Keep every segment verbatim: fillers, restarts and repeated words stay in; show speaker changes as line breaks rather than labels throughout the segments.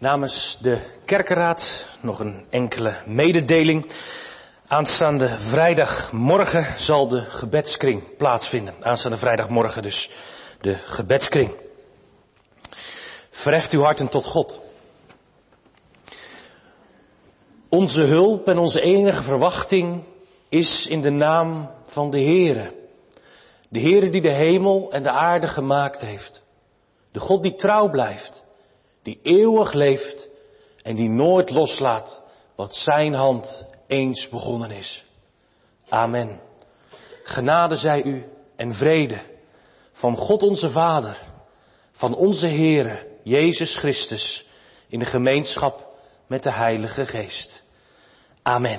Namens de kerkenraad nog een enkele mededeling. Aanstaande vrijdagmorgen zal de gebedskring plaatsvinden. Aanstaande vrijdagmorgen dus de gebedskring. Verheft uw harten tot God. Onze hulp en onze enige verwachting is in de naam van de Heere. De Heere die de hemel en de aarde gemaakt heeft. De God die trouw blijft. Die eeuwig leeft en die nooit loslaat wat zijn hand eens begonnen is. Amen. Genade zij u en vrede van God onze Vader, van onze Heere Jezus Christus, in de gemeenschap met de Heilige Geest. Amen.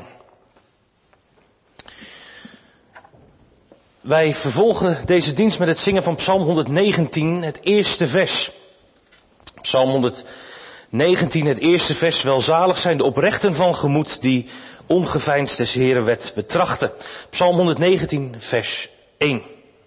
Wij vervolgen deze dienst met het zingen van Psalm honderdnegentien, het eerste vers. Psalm honderdnegentien, het eerste vers. Welzalig zijn de oprechten van gemoed die ongeveinsd des Heeren wet betrachten. Psalm honderdnegentien, vers één.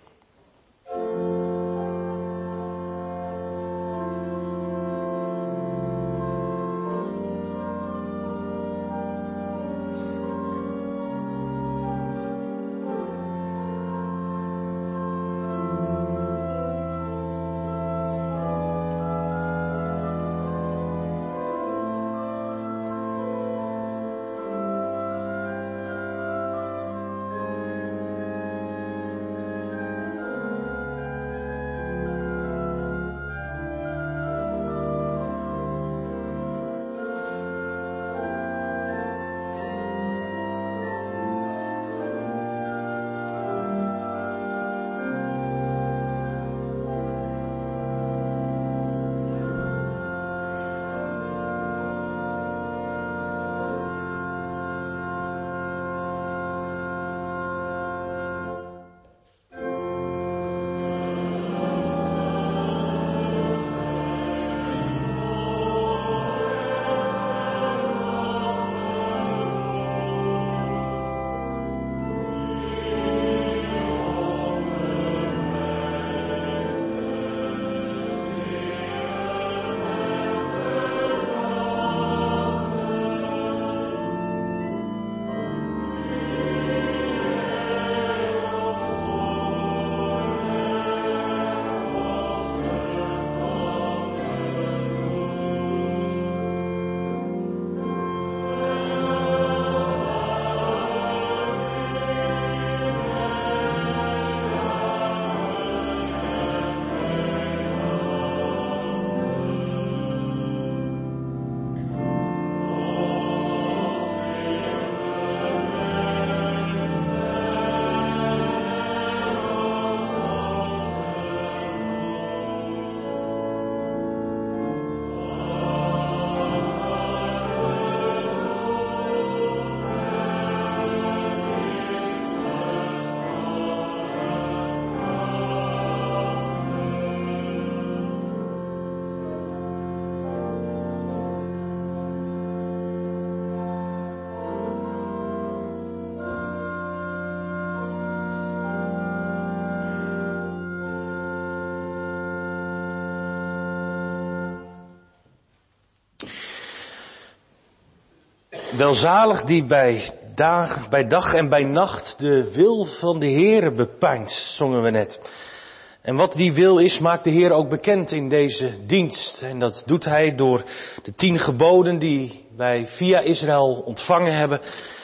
Welzalig die bij dag, bij dag en bij nacht de wil van de Heere bepeinst, zongen we net. En wat die wil is, maakt de Heer ook bekend in deze dienst. En dat doet Hij door de tien geboden die wij via Israël ontvangen hebben.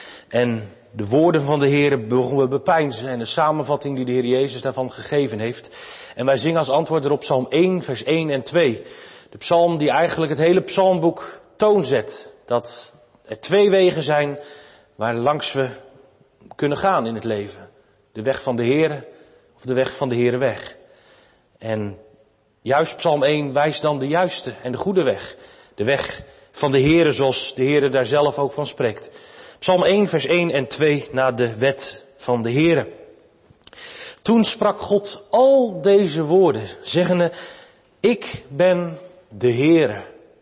En de woorden van de Heer mogen we bepeinzen en de samenvatting die de Heer Jezus daarvan gegeven heeft. En wij zingen als antwoord erop Psalm één, vers één en twee. De psalm die eigenlijk het hele psalmboek toonzet. Dat er twee wegen zijn waar langs we kunnen gaan in het leven. De weg van de Heere of de weg van de Heere weg. En juist Psalm één wijst dan de juiste en de goede weg. De weg van de Heere zoals de Heere daar zelf ook van spreekt. Psalm één vers één en twee naar de wet van de Heere. Toen sprak God al deze woorden, zeggende: Ik ben de Heere,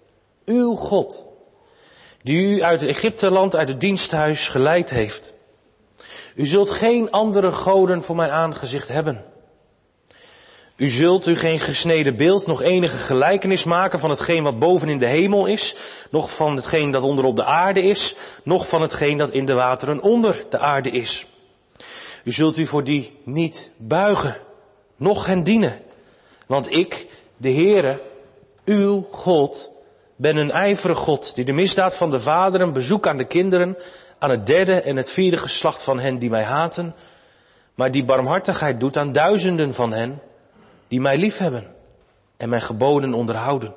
uw God, die u uit het Egypteland, uit het diensthuis geleid heeft. U zult geen andere goden voor mijn aangezicht hebben. U zult u geen gesneden beeld, nog enige gelijkenis maken van hetgeen wat boven in de hemel is, nog van hetgeen dat onder op de aarde is, nog van hetgeen dat in de wateren onder de aarde is. U zult u voor die niet buigen, noch hen dienen. Want ik, de Heere, uw God, ben een ijverige God, die de misdaad van de vaderen bezoekt aan de kinderen, aan het derde en het vierde geslacht van hen die mij haten, maar die barmhartigheid doet aan duizenden van hen die mij liefhebben en mijn geboden onderhouden.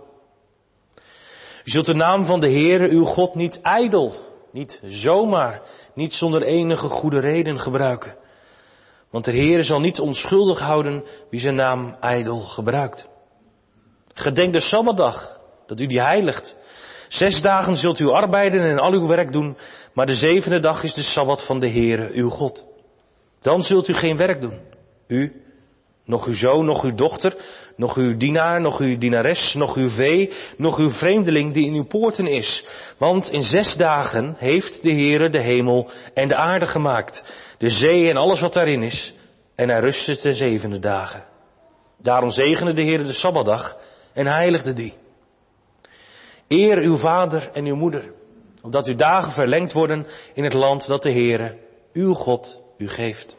U zult de naam van de Heere, uw God, niet ijdel, niet zomaar, niet zonder enige goede reden gebruiken. Want de Heere zal niet onschuldig houden wie zijn naam ijdel gebruikt. Gedenk de Sabbatdag, dat u die heiligt. Zes dagen zult u arbeiden en al uw werk doen, maar de zevende dag is de Sabbat van de Heere, uw God. Dan zult u geen werk doen, u, nog uw zoon, nog uw dochter, nog uw dienaar, nog uw dienares, nog uw vee, nog uw vreemdeling die in uw poorten is. Want in zes dagen heeft de Heere de hemel en de aarde gemaakt, de zee en alles wat daarin is, en hij rustte de zevende dagen. Daarom zegende de Heere de Sabbatdag en heiligde die. Eer uw vader en uw moeder, opdat uw dagen verlengd worden in het land dat de Heere, uw God, u geeft.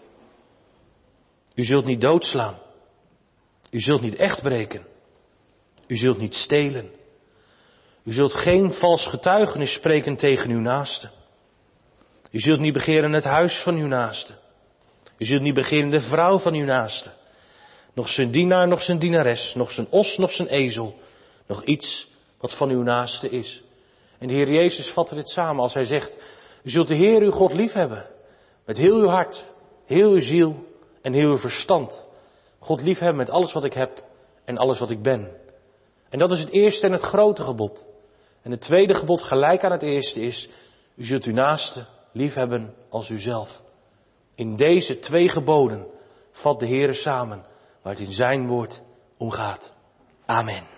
U zult niet doodslaan. U zult niet echt breken. U zult niet stelen. U zult geen vals getuigenis spreken tegen uw naaste. U zult niet begeren het huis van uw naaste. U zult niet begeren de vrouw van uw naaste. Nog zijn dienaar, nog zijn dienares, nog zijn os, nog zijn ezel. Nog iets wat van uw naaste is. En de Heer Jezus vatte dit samen als hij zegt, u zult de Heer uw God liefhebben. Met heel uw hart, heel uw ziel en heel uw verstand. God liefhebben met alles wat ik heb en alles wat ik ben. En dat is het eerste en het grote gebod. En het tweede gebod gelijk aan het eerste is, u zult uw naaste liefhebben als uzelf. In deze twee geboden vat de Heer samen waar het in zijn woord om gaat. Amen.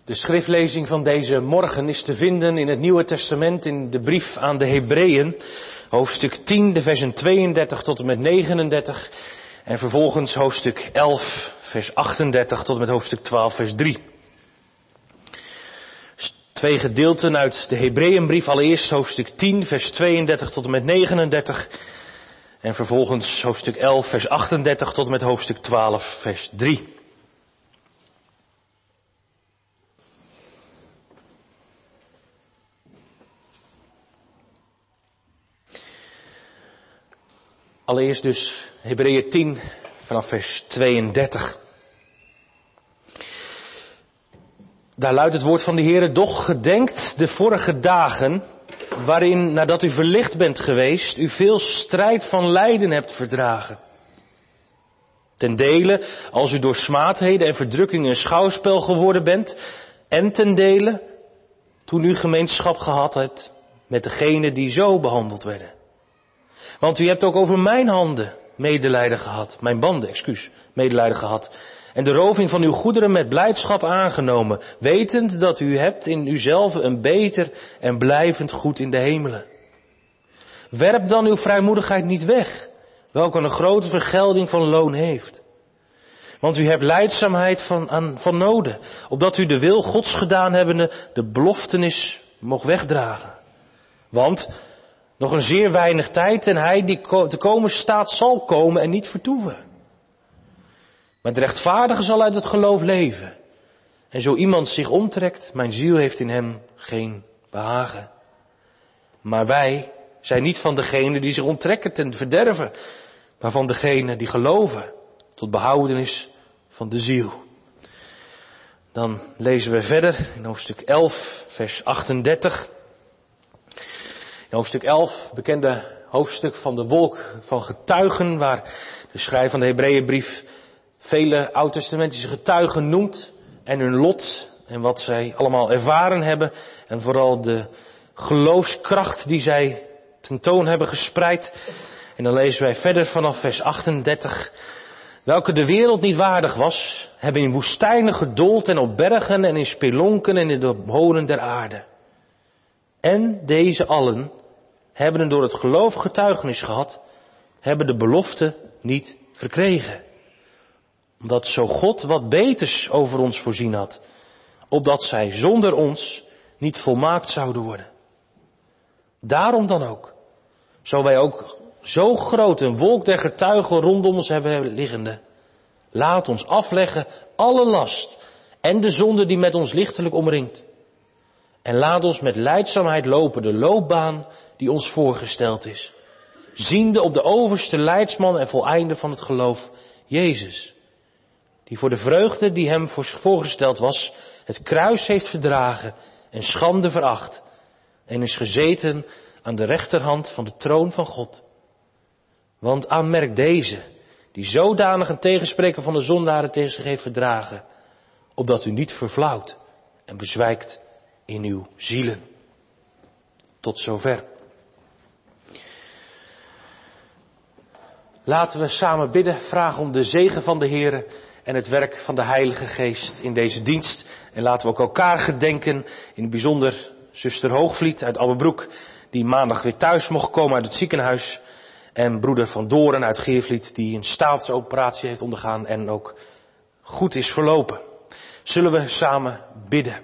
De schriftlezing van deze morgen is te vinden in het Nieuwe Testament in de brief aan de Hebreeën, hoofdstuk tien, de versen tweeëndertig tot en met negenendertig en vervolgens hoofdstuk elf, vers achtendertig tot en met hoofdstuk twaalf, vers drie. Twee gedeelten uit de Hebreeënbrief, allereerst hoofdstuk tien, vers tweeëndertig tot en met negenendertig en vervolgens hoofdstuk elf, vers achtendertig tot en met hoofdstuk twaalf, vers drie. Allereerst dus Hebreeën tien vanaf vers tweeëndertig. Daar luidt het woord van de Heere: doch gedenkt de vorige dagen, waarin, nadat u verlicht bent geweest, u veel strijd van lijden hebt verdragen. Ten dele, als u door smaadheden en verdrukkingen een schouwspel geworden bent, en ten dele, toen u gemeenschap gehad hebt met degenen die zo behandeld werden. Want u hebt ook over mijn handen medelijden gehad, mijn banden, excuus, medelijden gehad. En de roving van uw goederen met blijdschap aangenomen, wetend dat u hebt in uzelf een beter en blijvend goed in de hemelen. Werp dan uw vrijmoedigheid niet weg, welke een grote vergelding van loon heeft. Want u hebt lijdzaamheid van, aan, van noden, opdat u de wil Gods gedaan hebbende de beloftenis mocht wegdragen. Want nog een zeer weinig tijd en hij die te komen staat zal komen en niet vertoeven. Maar de rechtvaardige zal uit het geloof leven. En zo iemand zich omtrekt, mijn ziel heeft in hem geen behagen. Maar wij zijn niet van degenen die zich onttrekken ten verderven, maar van degenen die geloven tot behoudenis van de ziel. Dan lezen we verder in hoofdstuk elf, vers achtendertig. In hoofdstuk elf, bekende hoofdstuk van de wolk van getuigen, waar de schrijver van de Hebreeënbrief vele oud-testamentische getuigen noemt en hun lot en wat zij allemaal ervaren hebben en vooral de geloofskracht die zij tentoon hebben gespreid. En dan lezen wij verder vanaf vers achtendertig. Welke de wereld niet waardig was, hebben in woestijnen gedoold en op bergen en in spelonken en in de holen der aarde. En deze allen hebben door het geloof getuigenis gehad, hebben de belofte niet verkregen. Omdat zo God wat beters over ons voorzien had, opdat zij zonder ons niet volmaakt zouden worden. Daarom dan ook, zo wij ook zo groot een wolk der getuigen rondom ons hebben liggende, laat ons afleggen alle last en de zonde die met ons lichtelijk omringt. En laat ons met lijdzaamheid lopen de loopbaan die ons voorgesteld is. Ziende op de overste leidsman en voleinder van het geloof, Jezus. Die voor de vreugde die hem voorgesteld was, het kruis heeft verdragen en schande veracht. En is gezeten aan de rechterhand van de troon van God. Want aanmerk deze, die zodanig een tegenspreker van de zondaren tegen zich heeft verdragen, opdat u niet verflauwt en bezwijkt in uw zielen. Tot zover. Laten we samen bidden, vragen om de zegen van de Heere en het werk van de Heilige Geest in deze dienst. En laten we ook elkaar gedenken, in het bijzonder zuster Hoogvliet uit Alberbroek, die maandag weer thuis mocht komen uit het ziekenhuis. En broeder Van Doren uit Geervliet, die een staatsoperatie heeft ondergaan en ook goed is verlopen. Zullen we samen bidden.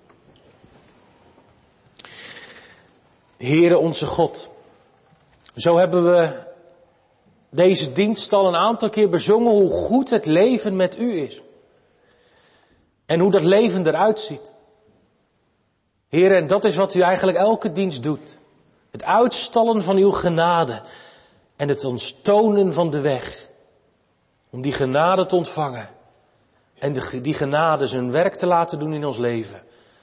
Heere onze God, zo hebben we deze dienst al een aantal keer bezongen hoe goed het leven met u is. En hoe dat leven eruit ziet. Heere, en dat is wat u eigenlijk elke dienst doet. Het uitstallen van uw genade en het ons tonen van de weg. Om die genade te ontvangen en de, die genade zijn werk te laten doen in ons leven.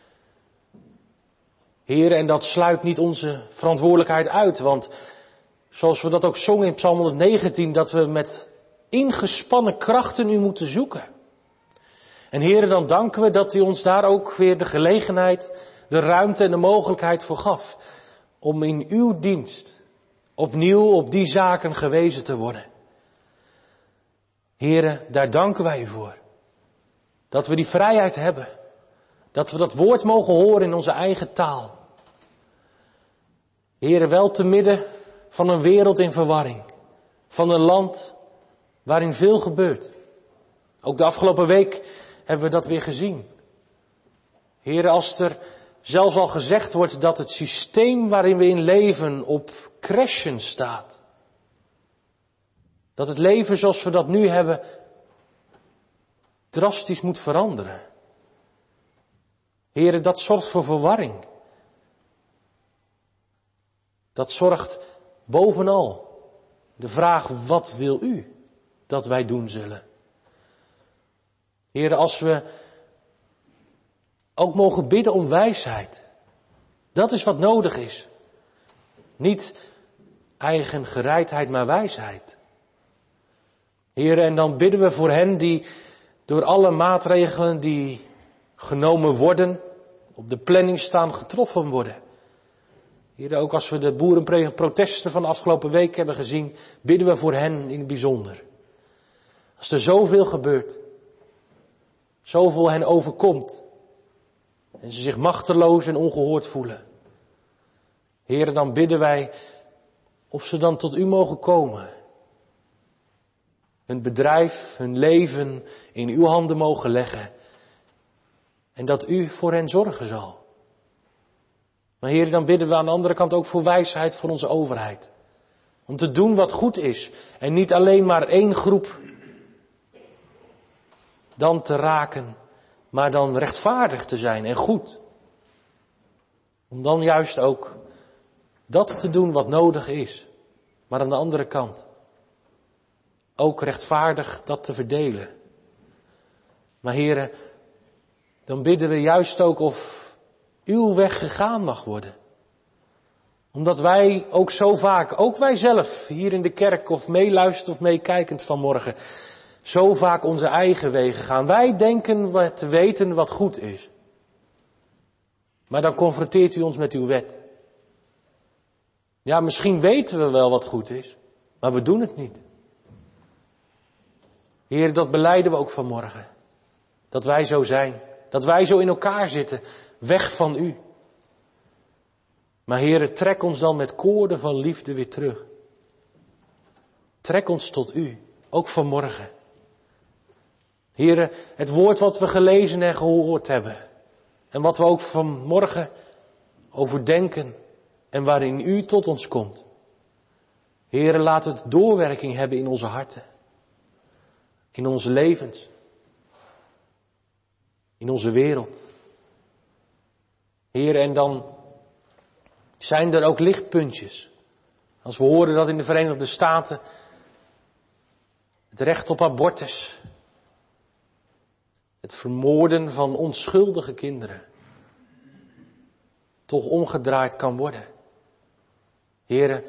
Heere, en dat sluit niet onze verantwoordelijkheid uit, want zoals we dat ook zongen in Psalm honderdnegentien, dat we met ingespannen krachten u moeten zoeken. En Heere, dan danken we dat u ons daar ook weer de gelegenheid, de ruimte en de mogelijkheid voor gaf. Om in uw dienst opnieuw op die zaken gewezen te worden. Heere, daar danken wij u voor. Dat we die vrijheid hebben. Dat we dat woord mogen horen in onze eigen taal. Heere, wel te midden van een wereld in verwarring. Van een land waarin veel gebeurt. Ook de afgelopen week hebben we dat weer gezien. Heere, als er zelfs al gezegd wordt dat het systeem waarin we in leven op crashen staat. Dat het leven zoals we dat nu hebben drastisch moet veranderen. Heere, dat zorgt voor verwarring. Dat zorgt bovenal de vraag, wat wil u dat wij doen zullen? Heere, als we ook mogen bidden om wijsheid. Dat is wat nodig is. Niet eigen gereidheid, maar wijsheid. Heere, en dan bidden we voor hen die door alle maatregelen die genomen worden, op de planning staan, getroffen worden. Heere, ook als we de boerenprotesten van de afgelopen week hebben gezien, bidden we voor hen in het bijzonder. Als er zoveel gebeurt, zoveel hen overkomt, en ze zich machteloos en ongehoord voelen. Heere, dan bidden wij of ze dan tot u mogen komen. Hun bedrijf, hun leven in uw handen mogen leggen. En dat u voor hen zorgen zal. Maar Heere, dan bidden we aan de andere kant ook voor wijsheid voor onze overheid. Om te doen wat goed is. En niet alleen maar één groep dan te raken. Maar dan rechtvaardig te zijn en goed. Om dan juist ook dat te doen wat nodig is. Maar aan de andere kant ook rechtvaardig dat te verdelen. Maar Heere, dan bidden we juist ook of uw weg gegaan mag worden. Omdat wij ook zo vaak, ook wij zelf hier in de kerk of meeluisteren of meekijkend vanmorgen, zo vaak onze eigen wegen gaan. Wij denken te weten wat goed is. Maar dan confronteert u ons met uw wet. Ja, misschien weten we wel wat goed is, maar we doen het niet. Heer, dat belijden we ook vanmorgen. Dat wij zo zijn. Dat wij zo in elkaar zitten. Weg van u. Maar Heer, trek ons dan met koorden van liefde weer terug. Trek ons tot u. Ook vanmorgen. Heer, het woord wat we gelezen en gehoord hebben. En wat we ook vanmorgen overdenken. En waarin u tot ons komt. Heer, laat het doorwerking hebben in onze harten. In onze levens. In onze wereld. Heer, en dan zijn er ook lichtpuntjes. Als we horen dat in de Verenigde Staten het recht op abortus, het vermoorden van onschuldige kinderen, toch omgedraaid kan worden. Heere,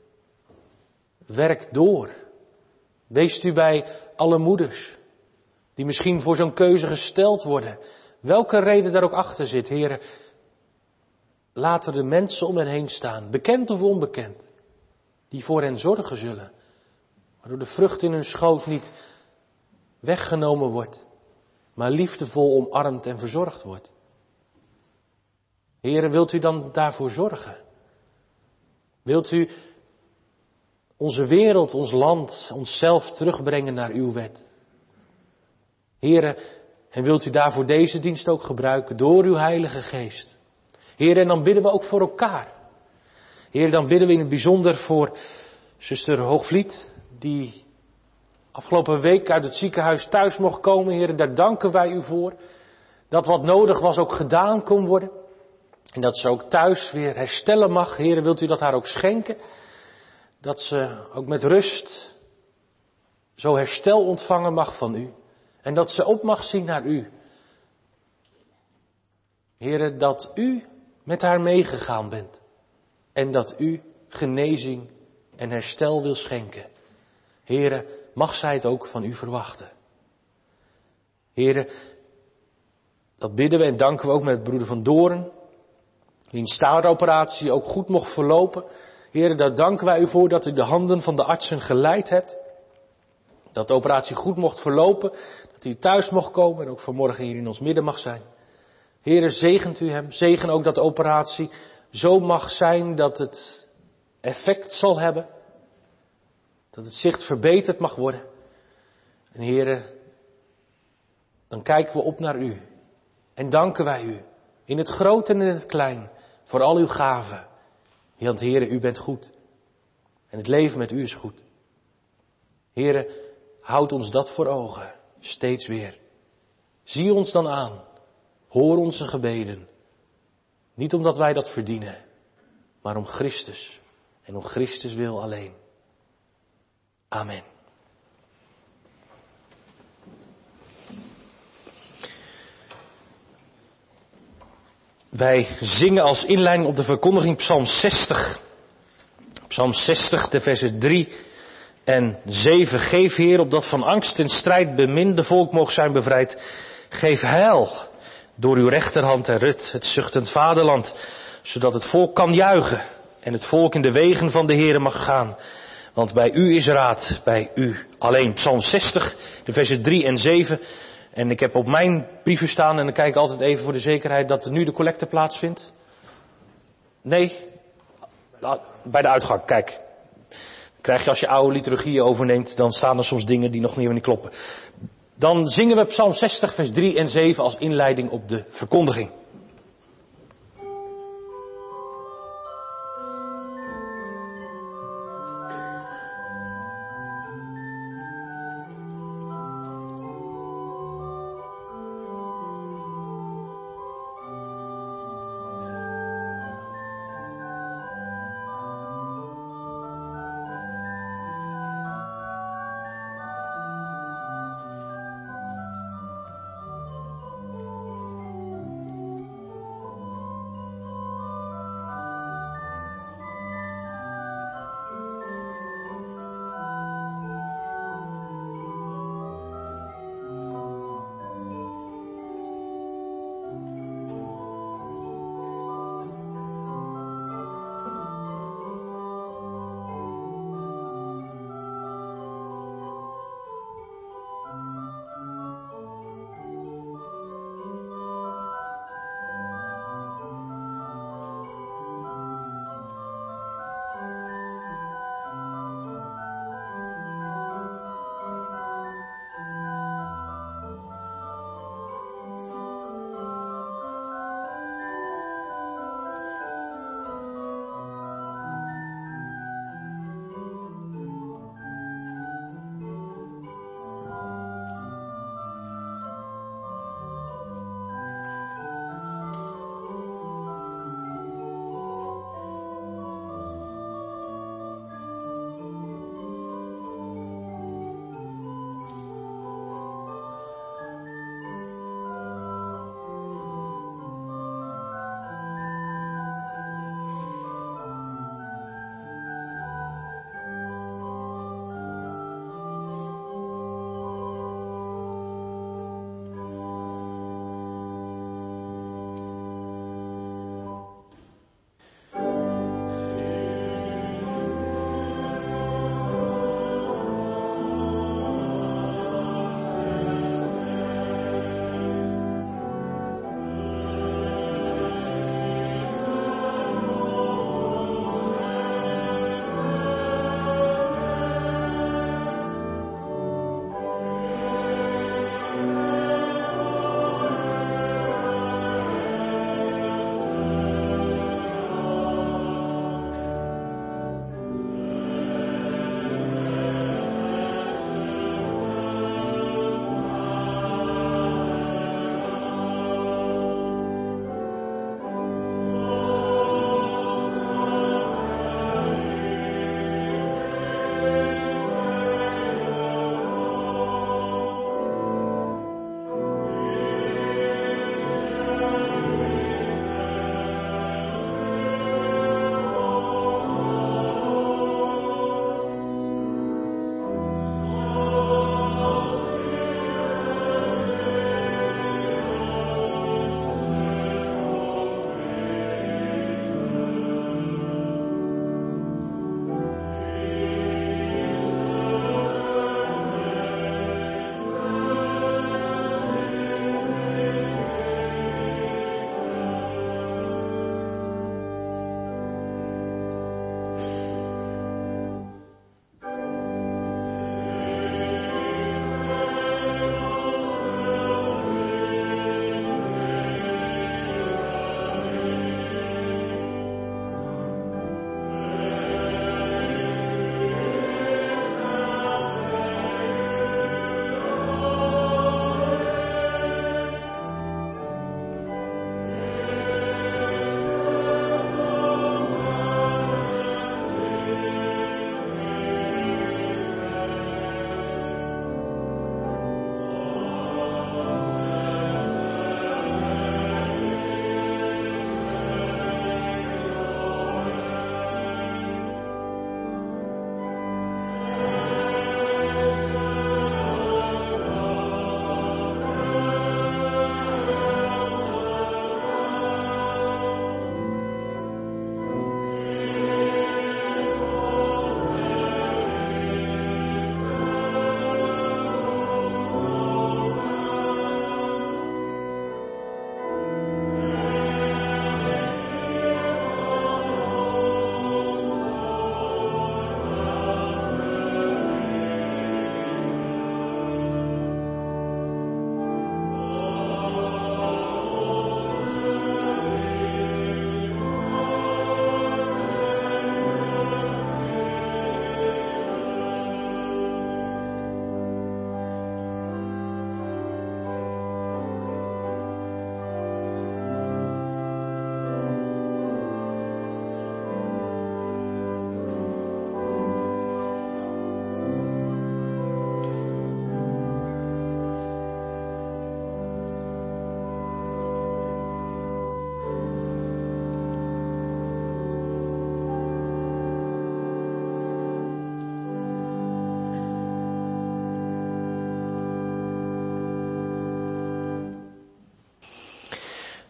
werk door. Wees u bij alle moeders die misschien voor zo'n keuze gesteld worden. Welke reden daar ook achter zit, Heere. Laat er de mensen om hen heen staan, bekend of onbekend, die voor hen zorgen zullen. Waardoor de vrucht in hun schoot niet weggenomen wordt, maar liefdevol omarmd en verzorgd wordt. Heere, wilt u dan daarvoor zorgen? Wilt u onze wereld, ons land, onszelf terugbrengen naar uw wet? Heere, en wilt u daarvoor deze dienst ook gebruiken door uw Heilige Geest? Heere, en dan bidden we ook voor elkaar. Heere, dan bidden we in het bijzonder voor zuster Hoogvliet, die afgelopen week uit het ziekenhuis thuis mocht komen. Heere, daar danken wij u voor. Dat wat nodig was ook gedaan kon worden. En dat ze ook thuis weer herstellen mag. Heere, wilt u dat haar ook schenken? Dat ze ook met rust zo herstel ontvangen mag van u. En dat ze op mag zien naar u. Heere, dat u met haar meegegaan bent. En dat u genezing en herstel wil schenken. Heere, mag zij het ook van u verwachten. Heere, dat bidden we en danken we ook met broeder Van Doorn. Die staaroperatie ook goed mocht verlopen. Heere, daar danken wij u voor dat u de handen van de artsen geleid hebt. Dat de operatie goed mocht verlopen. Dat u thuis mocht komen en ook vanmorgen hier in ons midden mag zijn. Heere, zegent u hem. Zegen ook dat de operatie zo mag zijn dat het effect zal hebben. Dat het zicht verbeterd mag worden. En Heere, dan kijken we op naar u. En danken wij u. In het groot en in het klein. Voor al uw gaven. Want Heere, u bent goed. En het leven met u is goed. Heere, houd ons dat voor ogen. Steeds weer. Zie ons dan aan. Hoor onze gebeden. Niet omdat wij dat verdienen. Maar om Christus. En om Christus wil alleen. Amen. Wij zingen als inleiding op de verkondiging Psalm zestig. Psalm zestig, de versen drie en zeven. Geef, Heer, opdat van angst en strijd beminde volk mogen zijn bevrijd. Geef heil door uw rechterhand en rut, het zuchtend vaderland, zodat het volk kan juichen en het volk in de wegen van de Heere mag gaan. Want bij u is raad, bij u alleen. Psalm zestig, de versen drie en zeven. En ik heb op mijn brieven staan, en dan kijk ik altijd even voor de zekerheid, dat er nu de collecte plaatsvindt. Nee, bij de uitgang, kijk. Krijg je als je oude liturgieën overneemt, dan staan er soms dingen die nog niet meer kloppen. Dan zingen we Psalm zestig, vers drie en zeven als inleiding op de verkondiging.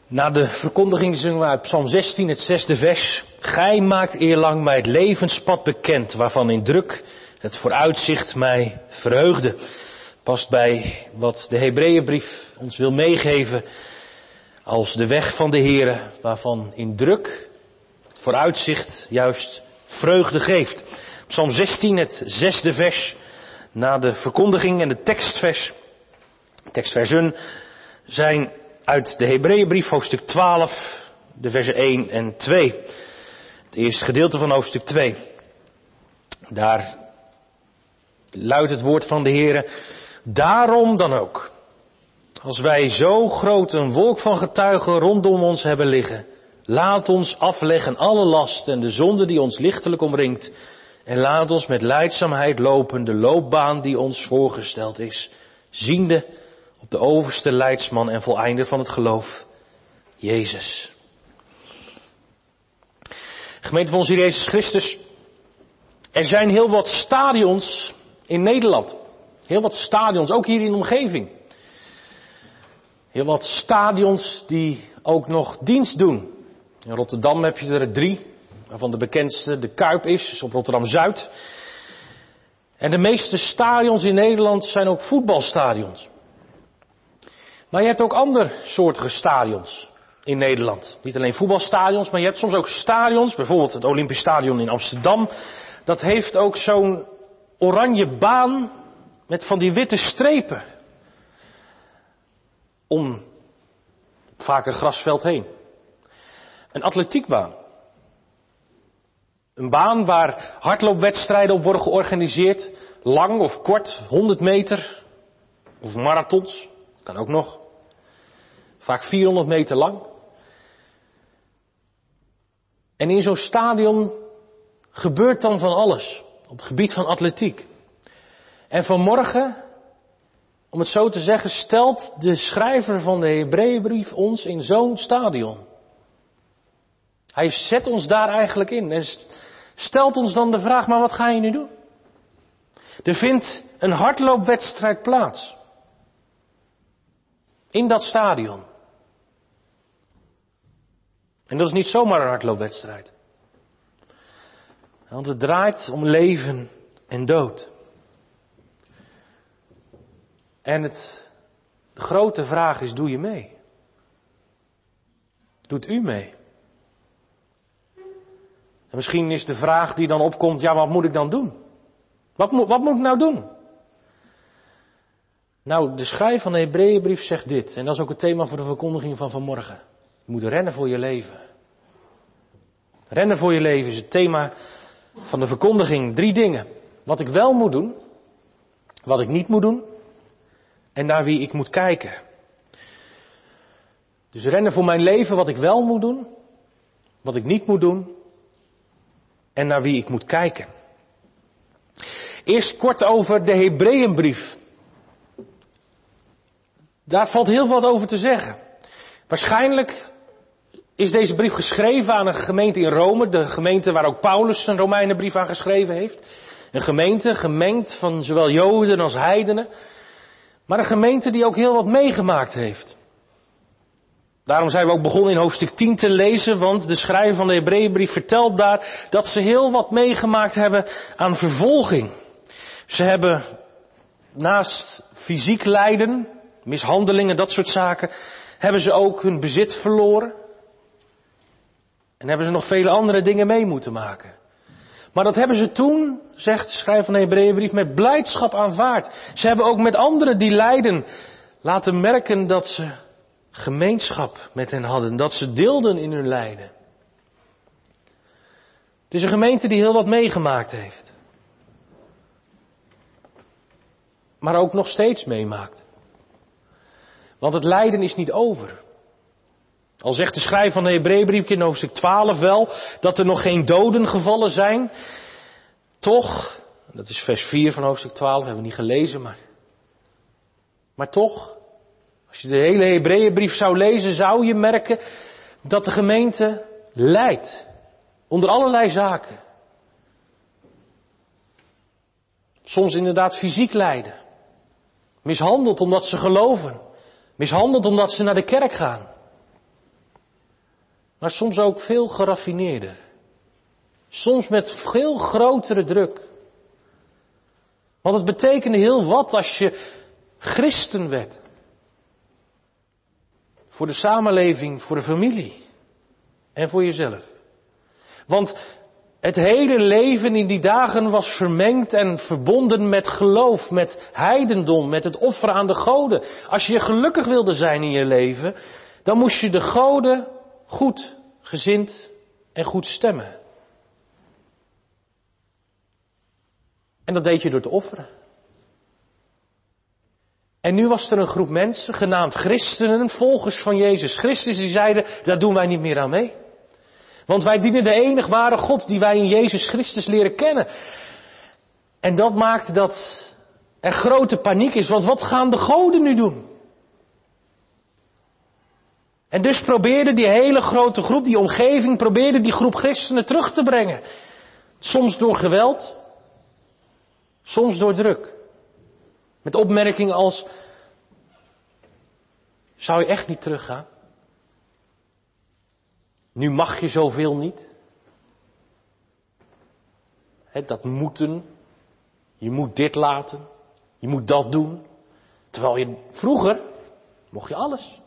Na de verkondiging zingen we uit Psalm zestien, het zesde vers. Gij maakt eerlang mij het levenspad bekend, waarvan in druk het vooruitzicht mij verheugde. Past bij wat de Hebreeënbrief ons wil meegeven als de weg van de Heere, waarvan in druk het vooruitzicht juist vreugde geeft. Psalm zestien, het zesde vers, na de verkondiging en de tekstvers. Tekstversen zijn uit de Hebreeënbrief, hoofdstuk twaalf, de versen één en twee. Het eerste gedeelte van hoofdstuk twee. Daar luidt het woord van de Heere: daarom dan ook, als wij zo groot een wolk van getuigen rondom ons hebben liggen, laat ons afleggen alle last en de zonde die ons lichtelijk omringt, en laat ons met lijdzaamheid lopen de loopbaan die ons voorgesteld is, ziende op de overste leidsman en voleinder van het geloof, Jezus. Gemeente van onze Heer Jezus Christus, er zijn heel wat stadions in Nederland. Heel wat stadions, ook hier in de omgeving. Heel wat stadions die ook nog dienst doen. In Rotterdam heb je er drie, waarvan de bekendste de Kuip is, op Rotterdam-Zuid. En de meeste stadions in Nederland zijn ook voetbalstadions. Maar je hebt ook andere soortige stadions in Nederland. Niet alleen voetbalstadions, maar je hebt soms ook stadions, bijvoorbeeld het Olympisch Stadion in Amsterdam. Dat heeft ook zo'n oranje baan met van die witte strepen om vaak een grasveld heen. Een atletiekbaan. Een baan waar hardloopwedstrijden op worden georganiseerd. Lang of kort, honderd meter. Of marathons. Kan ook nog. Vaak vierhonderd meter lang. En in zo'n stadion gebeurt dan van alles. Op het gebied van atletiek. En vanmorgen, om het zo te zeggen, stelt de schrijver van de Hebreeënbrief ons in zo'n stadion. Hij zet ons daar eigenlijk in en stelt ons dan de vraag: maar wat ga je nu doen? Er vindt een hardloopwedstrijd plaats. In dat stadion. En dat is niet zomaar een hardloopwedstrijd. Want het draait om leven en dood. En het, de grote vraag is: doe je mee? Doet u mee? En misschien is de vraag die dan opkomt: ja, wat moet ik dan doen? Wat moet, wat moet ik nou doen? Nou, de schrijver van de Hebreeënbrief zegt dit. En dat is ook het thema voor de verkondiging van vanmorgen. Je moet rennen voor je leven. Rennen voor je leven is het thema van de verkondiging. Drie dingen. Wat ik wel moet doen. Wat ik niet moet doen. En naar wie ik moet kijken. Dus rennen voor mijn leven, wat ik wel moet doen. Wat ik niet moet doen. En naar wie ik moet kijken. Eerst kort over de Hebreeënbrief. Daar valt heel wat over te zeggen. Waarschijnlijk is deze brief geschreven aan een gemeente in Rome. De gemeente waar ook Paulus een Romeinenbrief aan geschreven heeft. Een gemeente gemengd van zowel Joden als heidenen. Maar een gemeente die ook heel wat meegemaakt heeft. Daarom zijn we ook begonnen in hoofdstuk tien te lezen. Want de schrijver van de Hebreeënbrief vertelt daar dat ze heel wat meegemaakt hebben aan vervolging. Ze hebben naast fysiek lijden, mishandelingen, dat soort zaken, hebben ze ook hun bezit verloren. En hebben ze nog vele andere dingen mee moeten maken. Maar dat hebben ze toen, zegt de schrijver van de Hebreeënbrief, met blijdschap aanvaard. Ze hebben ook met anderen die lijden laten merken dat ze gemeenschap met hen hadden. Dat ze deelden in hun lijden. Het is een gemeente die heel wat meegemaakt heeft. Maar ook nog steeds meemaakt. Want het lijden is niet over. Al zegt de schrijver van de Hebreeënbrief in hoofdstuk twaalf wel dat er nog geen doden gevallen zijn. Toch, dat is vers vier van hoofdstuk twaalf, hebben we niet gelezen, maar. Maar toch, als je de hele Hebreeënbrief zou lezen, zou je merken dat de gemeente lijdt. Onder allerlei zaken. Soms inderdaad fysiek lijden. Mishandeld omdat ze geloven. Mishandeld omdat ze naar de kerk gaan. Maar soms ook veel geraffineerder. Soms met veel grotere druk. Want het betekende heel wat als je christen werd. Voor de samenleving, voor de familie. En voor jezelf. Want het hele leven in die dagen was vermengd en verbonden met geloof, met heidendom, met het offeren aan de goden. Als je gelukkig wilde zijn in je leven, dan moest je de goden goed gezind en goed stemmen. En dat deed je door te offeren. En nu was er een groep mensen, genaamd christenen, volgers van Jezus Christus, die zeiden, daar doen wij niet meer aan mee. Want wij dienen de enige ware God die wij in Jezus Christus leren kennen. En dat maakt dat er grote paniek is, want wat gaan de goden nu doen? En dus probeerde die hele grote groep, die omgeving, probeerde die groep christenen terug te brengen. Soms door geweld, soms door druk. Met opmerkingen als, zou je echt niet teruggaan? Nu mag je zoveel niet. He, dat moeten. Je moet dit laten. Je moet dat doen. Terwijl je vroeger mocht je alles.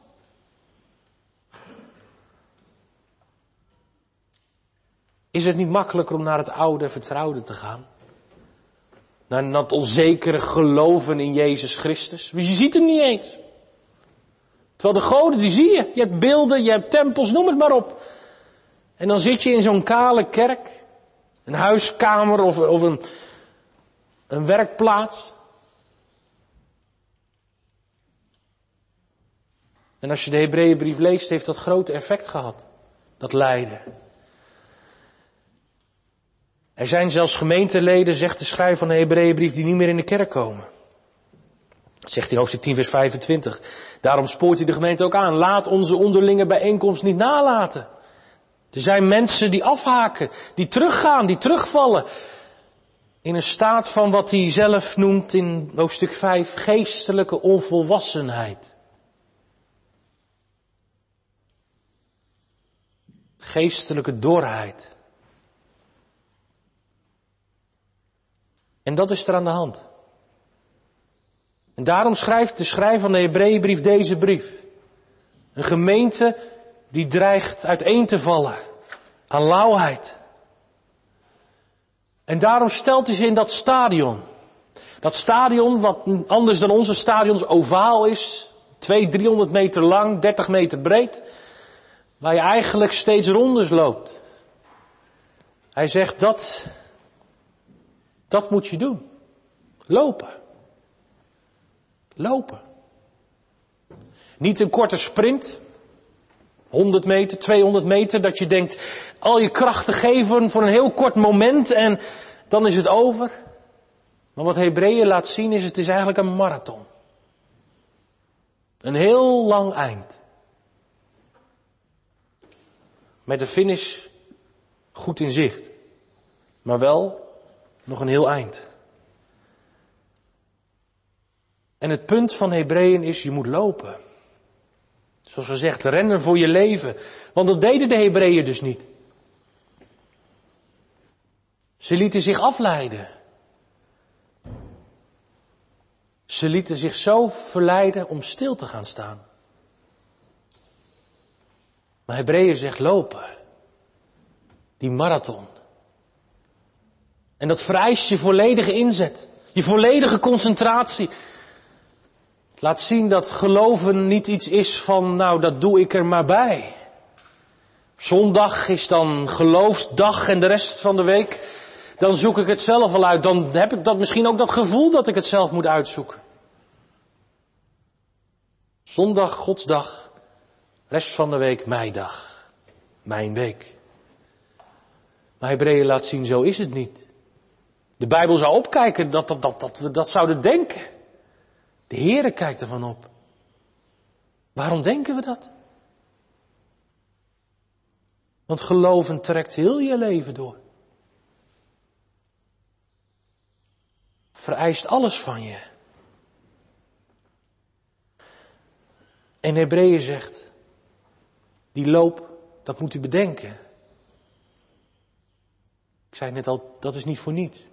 Is het niet makkelijker om naar het oude vertrouwde te gaan? Naar dat onzekere geloven in Jezus Christus. Want je ziet hem niet eens. Terwijl de goden, die zie je. Je hebt beelden, je hebt tempels, noem het maar op. En dan zit je in zo'n kale kerk. Een huiskamer of, of een, een werkplaats. En als je de Hebreeënbrief leest, heeft dat grote effect gehad. Dat lijden. Er zijn zelfs gemeenteleden, zegt de schrijver van de Hebreeënbrief, die niet meer in de kerk komen. Dat zegt hij in hoofdstuk tien vers vijfentwintig. Daarom spoort hij de gemeente ook aan. Laat onze onderlinge bijeenkomst niet nalaten. Er zijn mensen die afhaken, die teruggaan, die terugvallen. In een staat van wat hij zelf noemt in hoofdstuk vijf, geestelijke onvolwassenheid. Geestelijke dorheid. En dat is er aan de hand. En daarom schrijft de schrijver van de Hebreeënbrief deze brief. Een gemeente die dreigt uiteen te vallen aan lauwheid. En daarom stelt hij ze in dat stadion. Dat stadion wat anders dan onze stadions ovaal is. tweehonderd, driehonderd meter lang, dertig meter breed. Waar je eigenlijk steeds rondes loopt. Hij zegt dat, dat moet je doen. Lopen. Lopen. Niet een korte sprint. honderd meter, tweehonderd meter. Dat je denkt al je krachten geven voor een heel kort moment en dan is het over. Maar wat Hebreeën laat zien is, het is eigenlijk een marathon. Een heel lang eind. Met de finish goed in zicht. Maar wel nog een heel eind. En het punt van Hebreeën is, je moet lopen. Zoals gezegd, rennen voor je leven. Want dat deden de Hebreeën dus niet. Ze lieten zich afleiden. Ze lieten zich zo verleiden om stil te gaan staan. Maar Hebreeën zegt lopen. Die marathon. En dat vereist je volledige inzet. Je volledige concentratie. Laat zien dat geloven niet iets is van, nou dat doe ik er maar bij. Zondag is dan geloofsdag en de rest van de week, dan zoek ik het zelf al uit. Dan heb ik dat misschien ook dat gevoel dat ik het zelf moet uitzoeken. Zondag, Godsdag, rest van de week, mijn dag. Mijn week. Maar Hebreeën laat zien, zo is het niet. De Bijbel zou opkijken dat, dat, dat, dat we dat zouden denken. De Heere kijkt ervan op. Waarom denken we dat? Want geloven trekt heel je leven door. Vereist alles van je. En Hebreeën zegt, die loop Dat moet u bedenken. Ik zei net al, dat is niet voor niets.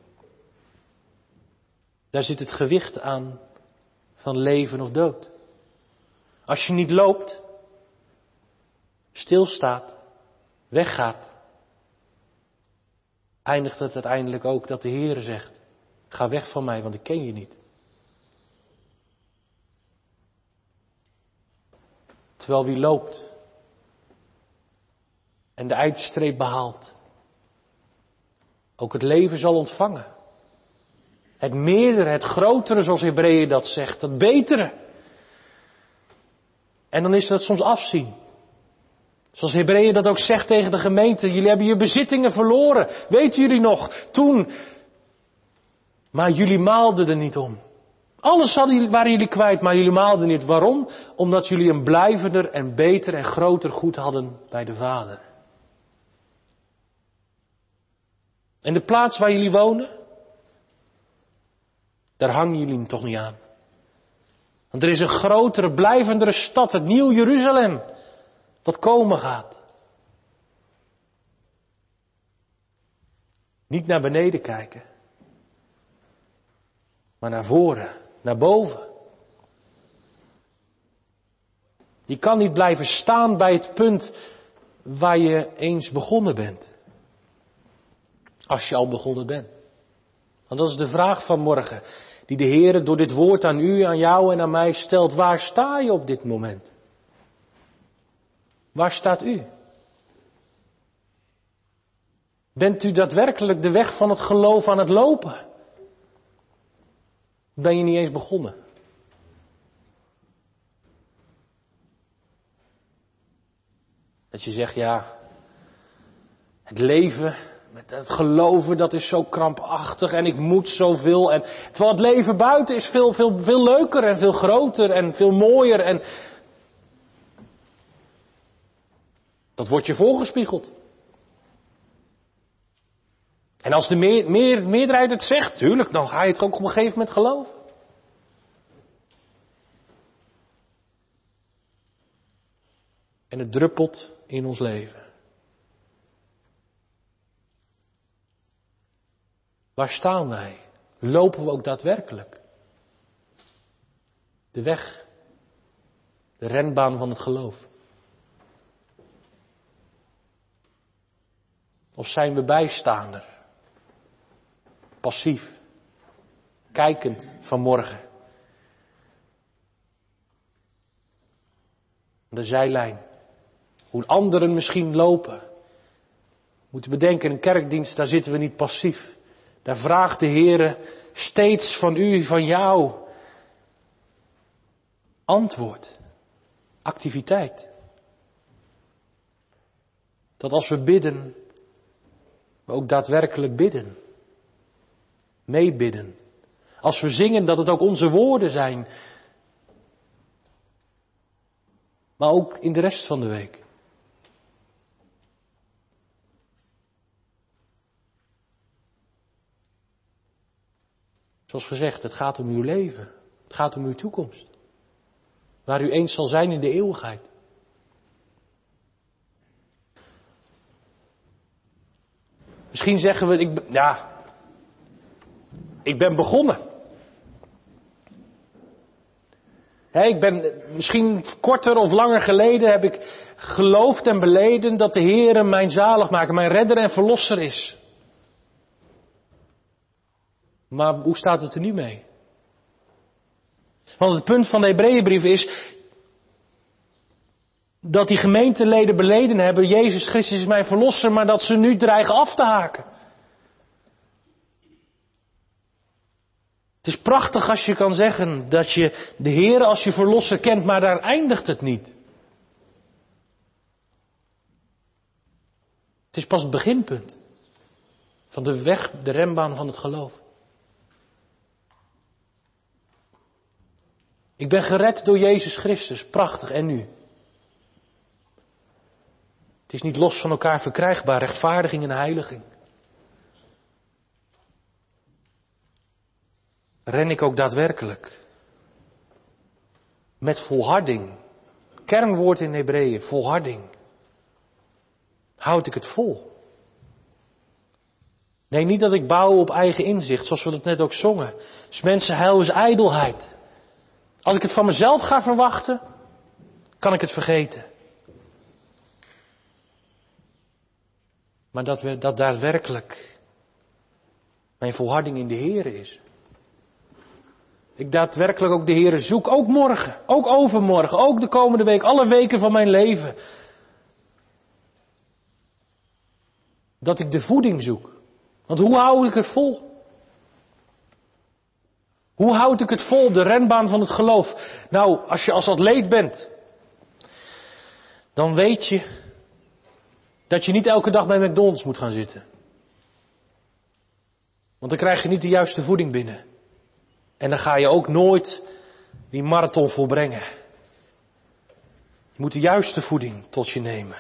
Daar zit het gewicht aan van leven of dood. Als je niet loopt, stilstaat, weggaat, eindigt het uiteindelijk ook dat de Heere zegt, ga weg van mij, want ik ken je niet. Terwijl wie loopt en de eindstreep behaalt, ook het leven zal ontvangen. Het meerdere, het grotere, zoals Hebreeën dat zegt, het betere. En dan is dat soms afzien. Zoals Hebreeën dat ook zegt tegen de gemeente, jullie hebben je bezittingen verloren. Weten jullie nog, toen. Maar jullie maalden er niet om. Alles hadden jullie, waren jullie kwijt, maar jullie maalden niet. Waarom? Omdat jullie een blijvender en beter en groter goed hadden bij de Vader. En de plaats waar jullie wonen, daar hangen jullie toch niet aan. Want er is een grotere, blijvendere stad, het Nieuw Jeruzalem, dat komen gaat. Niet naar beneden kijken, maar naar voren, naar boven. Je kan niet blijven staan bij het punt waar je eens begonnen bent. Als je al begonnen bent. Want dat is de vraag van morgen. Die de Heer door dit woord aan u, aan jou en aan mij stelt. Waar sta je op dit moment? Waar staat u? Bent u daadwerkelijk de weg van het geloof aan het lopen? Ben je niet eens begonnen? Dat je zegt, ja, het leven, met het geloven, dat is zo krampachtig en ik moet zoveel. En, terwijl het leven buiten is veel, veel, veel leuker en veel groter en veel mooier. En dat wordt je voorgespiegeld. En als de meer, meer, meerderheid het zegt, tuurlijk, dan ga je het ook op een gegeven moment geloven. En het druppelt in ons leven. Waar staan wij? Lopen we ook daadwerkelijk? De weg. De renbaan van het geloof. Of zijn we bijstaander? Passief. Kijkend vanmorgen. De zijlijn. Hoe anderen misschien lopen. Moeten bedenken, in een kerkdienst, daar zitten we niet passief. Daar vraagt de Heere steeds van u, van jou, antwoord, activiteit. Dat als we bidden, we ook daadwerkelijk bidden. Meebidden. Als we zingen, dat het ook onze woorden zijn. Maar ook in de rest van de week. Zoals gezegd, het gaat om uw leven. Het gaat om uw toekomst. Waar u eens zal zijn in de eeuwigheid. Misschien zeggen we, ik, ja, ik ben begonnen. He, ik ben, misschien korter of langer geleden heb ik geloofd en beleden dat de Heere mijn zaligmaker, mijn redder en verlosser is. Maar hoe staat het er nu mee? Want het punt van de Hebreeënbrief is dat die gemeenteleden beleden hebben, Jezus Christus is mijn verlosser, maar dat ze nu dreigen af te haken. Het is prachtig als je kan zeggen dat je de Heer als je verlosser kent, maar daar eindigt het niet. Het is pas het beginpunt van de weg, de renbaan van het geloof. Ik ben gered door Jezus Christus, prachtig, en nu? Het is niet los van elkaar verkrijgbaar, rechtvaardiging en heiliging. Ren ik ook daadwerkelijk? Met volharding. Kernwoord in Hebreeën, volharding. Houd ik het vol? Nee, niet dat ik bouw op eigen inzicht, zoals we het net ook zongen. Dus mensen, heil is ijdelheid. Als ik het van mezelf ga verwachten, kan ik het vergeten. Maar dat, we, dat daadwerkelijk mijn volharding in de Heer is. Ik daadwerkelijk ook de Heer zoek, ook morgen, ook overmorgen, ook de komende week, alle weken van mijn leven. Dat ik de voeding zoek. Want hoe hou ik het vol? Hoe houd ik het vol, de renbaan van het geloof? Nou, als je als atleet bent, dan weet je dat je niet elke dag bij McDonald's moet gaan zitten. Want dan krijg je niet de juiste voeding binnen. En dan ga je ook nooit die marathon volbrengen. Je moet de juiste voeding tot je nemen.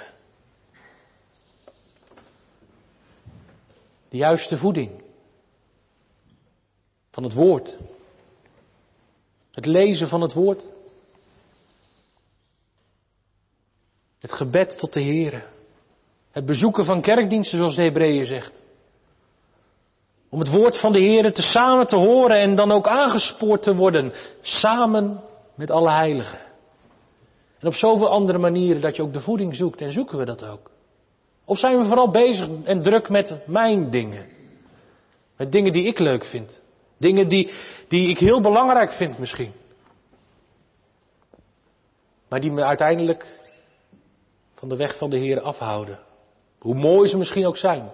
De juiste voeding van het woord. Het lezen van het woord. Het gebed tot de Heere. Het bezoeken van kerkdiensten, zoals de Hebreeën zegt. Om het woord van de Heere te samen te horen en dan ook aangespoord te worden. Samen met alle heiligen. En op zoveel andere manieren dat je ook de voeding zoekt. En zoeken we dat ook. Of zijn we vooral bezig en druk met mijn dingen? Met dingen die ik leuk vind. Dingen die, die ik heel belangrijk vind misschien. Maar die me uiteindelijk van de weg van de Heer afhouden. Hoe mooi ze misschien ook zijn.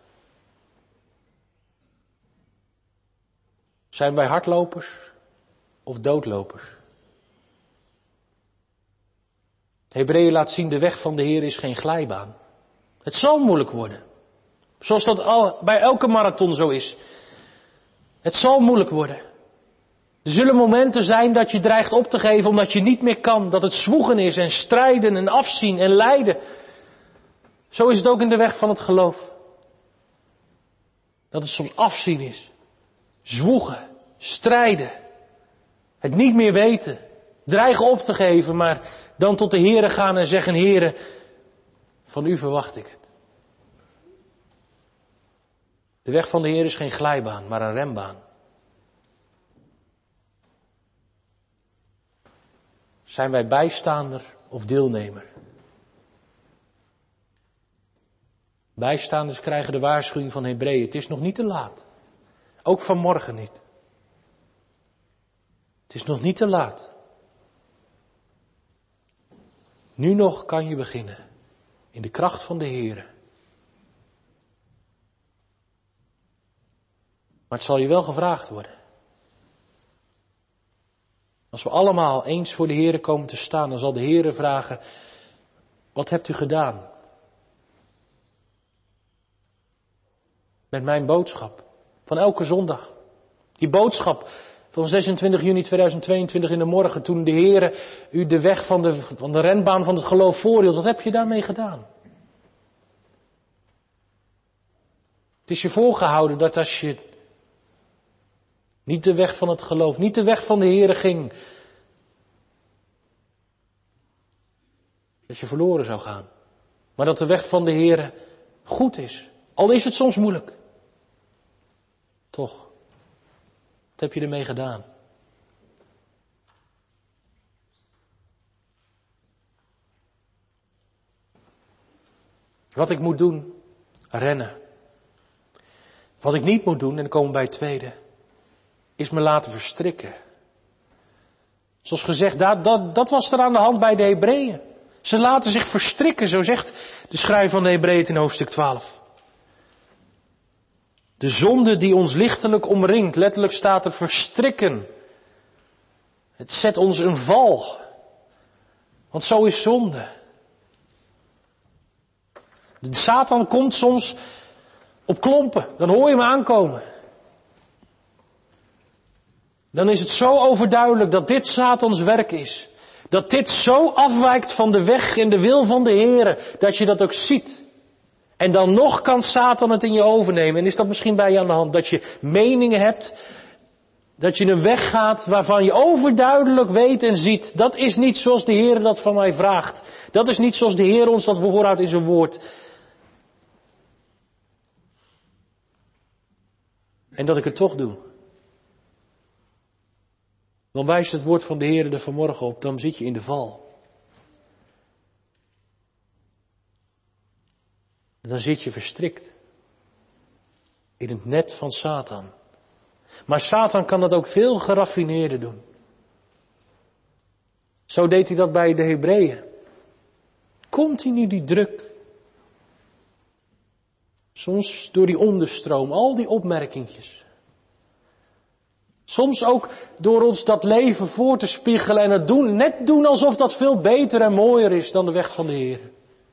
Zijn wij hardlopers of doodlopers? De Hebreeën laat zien, de weg van de Heer is geen glijbaan. Het zal moeilijk worden. Zoals dat al, bij elke marathon zo is. Het zal moeilijk worden. Er zullen momenten zijn dat je dreigt op te geven omdat je niet meer kan. Dat het zwoegen is en strijden en afzien en lijden. Zo is het ook in de weg van het geloof. Dat het soms afzien is. Zwoegen, strijden. Het niet meer weten. Dreigen op te geven, maar dan tot de Heere gaan en zeggen, Heere, van u verwacht ik het. De weg van de Heer is geen glijbaan, maar een rembaan. Zijn wij bijstaander of deelnemer? Bijstaanders krijgen de waarschuwing van Hebreeën. Het is nog niet te laat. Ook vanmorgen niet. Het is nog niet te laat. Nu nog kan je beginnen. In de kracht van de Heer. Maar het zal je wel gevraagd worden. Als we allemaal eens voor de Heer komen te staan, dan zal de Heer vragen, wat hebt u gedaan? Met mijn boodschap. Van elke zondag. Die boodschap van zesentwintig juni tweeduizend tweeëntwintig in de morgen. Toen de Heer u de weg van de, van de renbaan van het geloof voorhield. Wat heb je daarmee gedaan? Het is je voorgehouden dat als je niet de weg van het geloof, niet de weg van de Heer ging, dat je verloren zou gaan. Maar dat de weg van de Heer goed is. Al is het soms moeilijk. Toch. Wat heb je ermee gedaan? Wat ik moet doen? Rennen. Wat ik niet moet doen, en dan komen we bij het tweede, is me laten verstrikken. Zoals gezegd, dat, dat, dat was er aan de hand bij de Hebreeën. Ze laten zich verstrikken, zo zegt de schrijver van de Hebreeën in hoofdstuk twaalf. De zonde die ons lichtelijk omringt, letterlijk staat er verstrikken. Het zet ons een val. Want zo is zonde. De Satan komt soms op klompen, dan hoor je hem aankomen. Dan is het zo overduidelijk dat dit Satans werk is. Dat dit zo afwijkt van de weg en de wil van de Heere, dat je dat ook ziet. En dan nog kan Satan het in je overnemen. En is dat misschien bij je aan de hand? Dat je meningen hebt, dat je een weg gaat waarvan je overduidelijk weet en ziet. Dat is niet zoals de Heer dat van mij vraagt. Dat is niet zoals de Heer ons dat voorhoudt in zijn woord. En dat ik het toch doe. Dan wijst het woord van de Heer er vanmorgen op, dan zit je in de val. Dan zit je verstrikt. In het net van Satan. Maar Satan kan dat ook veel geraffineerder doen. Zo deed hij dat bij de Hebreeën. Continu die druk. Soms door die onderstroom, al die opmerkingjes. Soms ook door ons dat leven voor te spiegelen en het doen, net doen alsof dat veel beter en mooier is dan de weg van de Heer.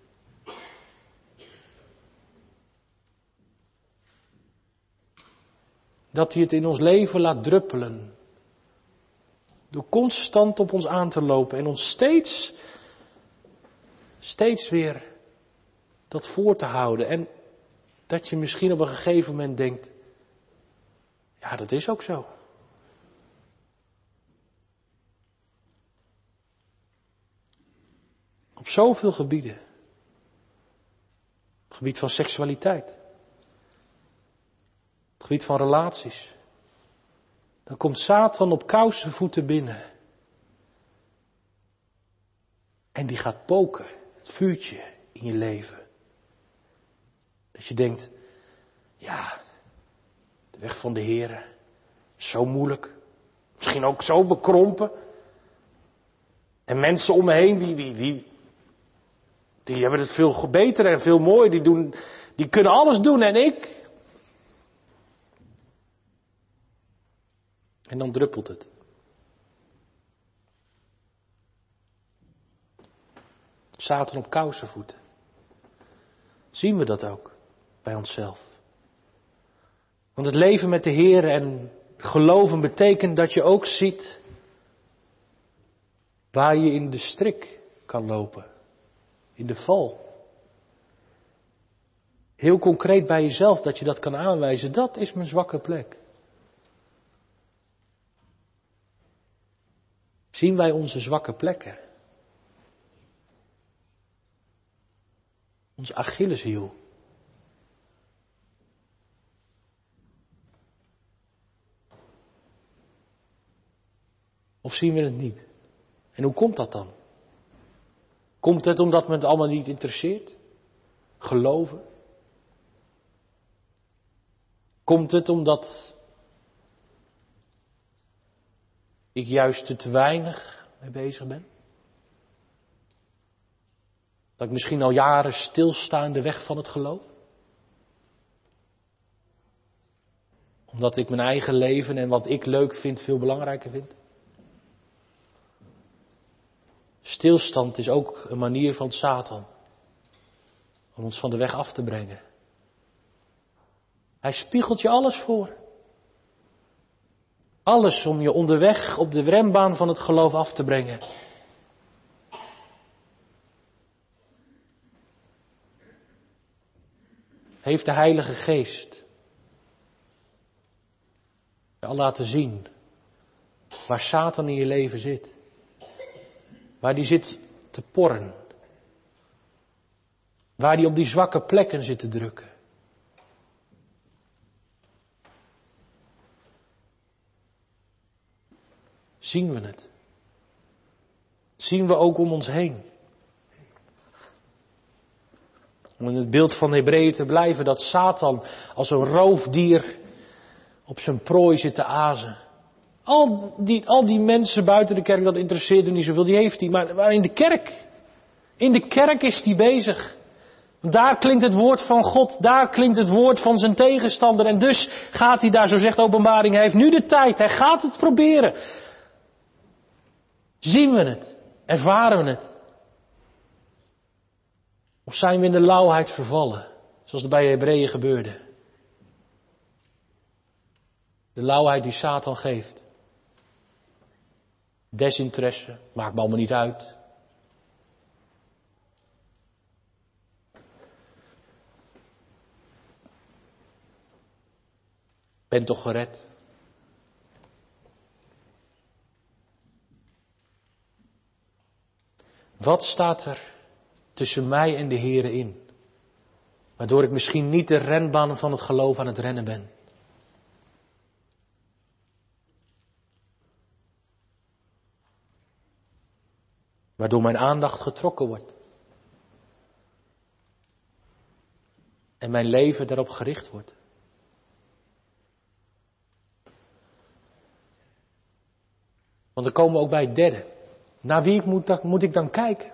Dat hij het in ons leven laat druppelen. Door constant op ons aan te lopen en ons steeds, steeds weer dat voor te houden. En dat je misschien op een gegeven moment denkt, ja, dat is ook zo. Op zoveel gebieden. Het gebied van seksualiteit. Het gebied van relaties. Dan komt Satan op kousenvoeten binnen. En die gaat poken, het vuurtje in je leven. Dat je denkt, ja, de weg van de Heere, zo moeilijk. Misschien ook zo bekrompen. En mensen om me heen, die, die, die, die hebben het veel beter en veel mooier. Die, doen, die kunnen alles doen en ik... En dan druppelt het. Satan op kousenvoeten. Zien we dat ook bij onszelf? Want het leven met de Heer en geloven betekent dat je ook ziet waar je in de strik kan lopen. In de val. Heel concreet bij jezelf dat je dat kan aanwijzen. Dat is mijn zwakke plek. Zien wij onze zwakke plekken? Onze Achilleshiel. Of zien we het niet? En hoe komt dat dan? Komt het omdat me het allemaal niet interesseert? Geloven? Komt het omdat ik juist er te weinig mee bezig ben? Dat ik misschien al jaren stilsta in de weg van het geloof? Omdat ik mijn eigen leven en wat ik leuk vind veel belangrijker vind? Stilstand is ook een manier van Satan om ons van de weg af te brengen. Hij spiegelt je alles voor. Alles om je onderweg op de rembaan van het geloof af te brengen. Heeft de Heilige Geest je al laten zien waar Satan in je leven zit. Waar die zit te porren. Waar die op die zwakke plekken zit te drukken. Zien we het? Zien we ook om ons heen? Om in het beeld van Hebreeën te blijven, dat Satan als een roofdier op zijn prooi zit te azen. Al die, al die mensen buiten de kerk, dat interesseert hem niet zoveel, die heeft hij. Maar, maar in de kerk, in de kerk is hij bezig. Daar klinkt het woord van God, daar klinkt het woord van zijn tegenstander. En dus gaat hij daar, zo zegt Openbaring, hij heeft nu de tijd, hij gaat het proberen. Zien we het? Ervaren we het? Of zijn we in de lauwheid vervallen, zoals het bij Hebreeën gebeurde? De lauwheid die Satan geeft. Desinteresse, maakt me allemaal niet uit. Ben toch gered? Wat staat er tussen mij en de Here in? Waardoor ik misschien niet de renbaan van het geloof aan het rennen ben. Waardoor mijn aandacht getrokken wordt. En mijn leven daarop gericht wordt. Want dan komen we ook bij het derde. Naar wie moet, moet ik dan kijken?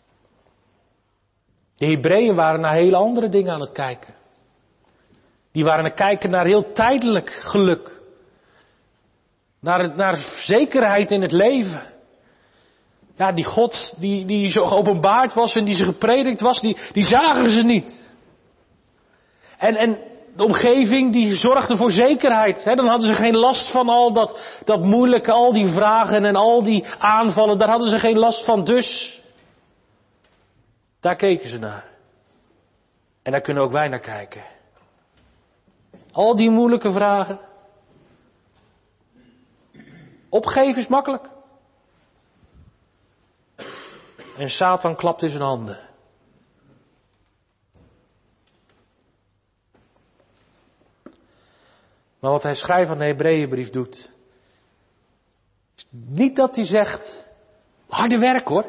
De Hebreeën waren naar hele andere dingen aan het kijken. Die waren aan het kijken naar heel tijdelijk geluk. Naar, naar zekerheid in het leven. Ja, die God die, die zo geopenbaard was en die ze gepredikt was, die, die zagen ze niet. En, en de omgeving die zorgde voor zekerheid. Hè? Dan hadden ze geen last van al dat, dat moeilijke, al die vragen en al die aanvallen. Daar hadden ze geen last van. Dus, daar keken ze naar. En daar kunnen ook wij naar kijken. Al die moeilijke vragen. Opgeven is makkelijk. En Satan klapt in zijn handen. Maar wat hij schrijft aan de Hebreeënbrief doet. Is niet dat hij zegt, harde werk hoor.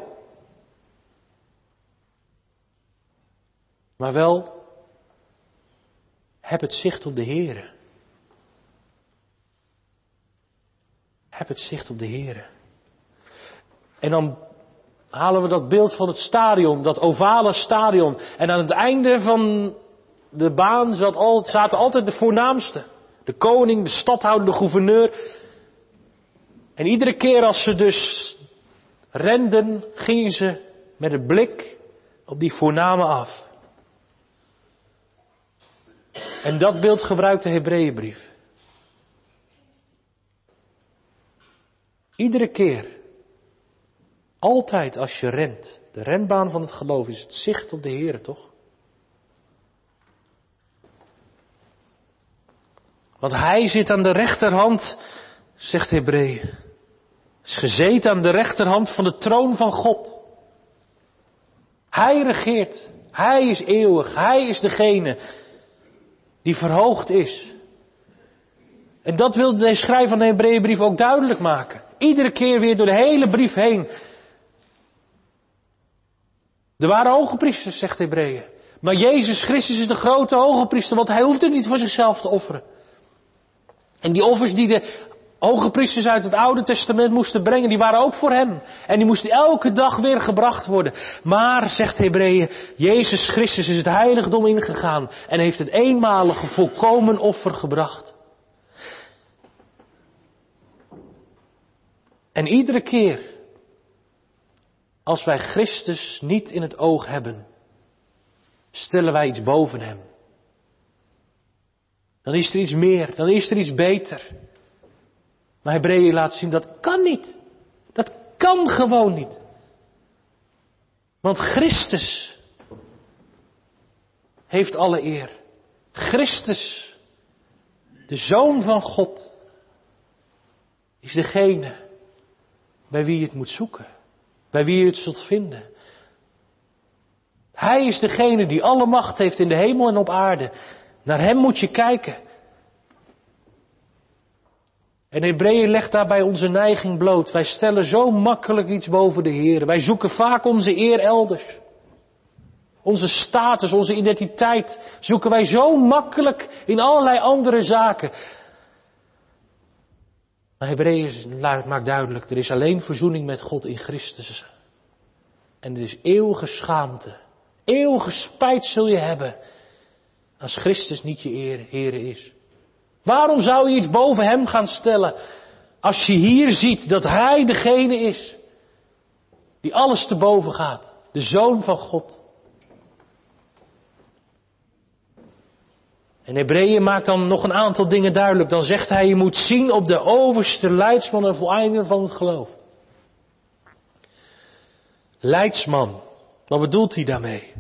Maar wel, heb het zicht op de Heere. Heb het zicht op de Heere. En dan halen we dat beeld van het stadion, dat ovale stadion. En aan het einde van de baan zat al, zaten altijd de voornaamsten. De koning, de stadhouder, de gouverneur. En iedere keer als ze dus renden, gingen ze met een blik op die voornamen af. En dat beeld gebruikt de Hebreeënbrief. Iedere keer, altijd als je rent, de renbaan van het geloof is het zicht op de Heere, toch? Want hij zit aan de rechterhand, zegt Hebreeën, is gezeten aan de rechterhand van de troon van God. Hij regeert, hij is eeuwig, hij is degene die verhoogd is. En dat wilde deze schrijver van de Hebreeënbrief ook duidelijk maken. Iedere keer weer door de hele brief heen. Er waren hoge priesters, zegt Hebreeën. Maar Jezus Christus is de grote hoge priester, want hij hoeft het niet voor zichzelf te offeren. En die offers die de hoge priesters uit het Oude Testament moesten brengen, die waren ook voor hem. En die moesten elke dag weer gebracht worden. Maar, zegt Hebreeën, Jezus Christus is het heiligdom ingegaan en heeft het eenmalige volkomen offer gebracht. En iedere keer, als wij Christus niet in het oog hebben, stellen wij iets boven hem. Dan is er iets meer, dan is er iets beter. Maar Hebreeën laat zien, dat kan niet. Dat kan gewoon niet. Want Christus heeft alle eer. Christus, de Zoon van God, is degene bij wie je het moet zoeken. Bij wie je het zult vinden. Hij is degene die alle macht heeft in de hemel en op aarde. Naar hem moet je kijken. En Hebreeën legt daarbij onze neiging bloot. Wij stellen zo makkelijk iets boven de Heer. Wij zoeken vaak onze eer elders. Onze status, onze identiteit zoeken wij zo makkelijk in allerlei andere zaken. Maar Hebreeën maakt duidelijk, er is alleen verzoening met God in Christus. En er is eeuwige schaamte. Eeuwige spijt zul je hebben als Christus niet je eer, Heere is. Waarom zou je iets boven hem gaan stellen als je hier ziet dat hij degene is die alles te boven gaat. De Zoon van God. En Hebreeën maakt dan nog een aantal dingen duidelijk. Dan zegt hij, je moet zien op de overste leidsman en voleinder van het geloof. Leidsman, wat bedoelt hij daarmee?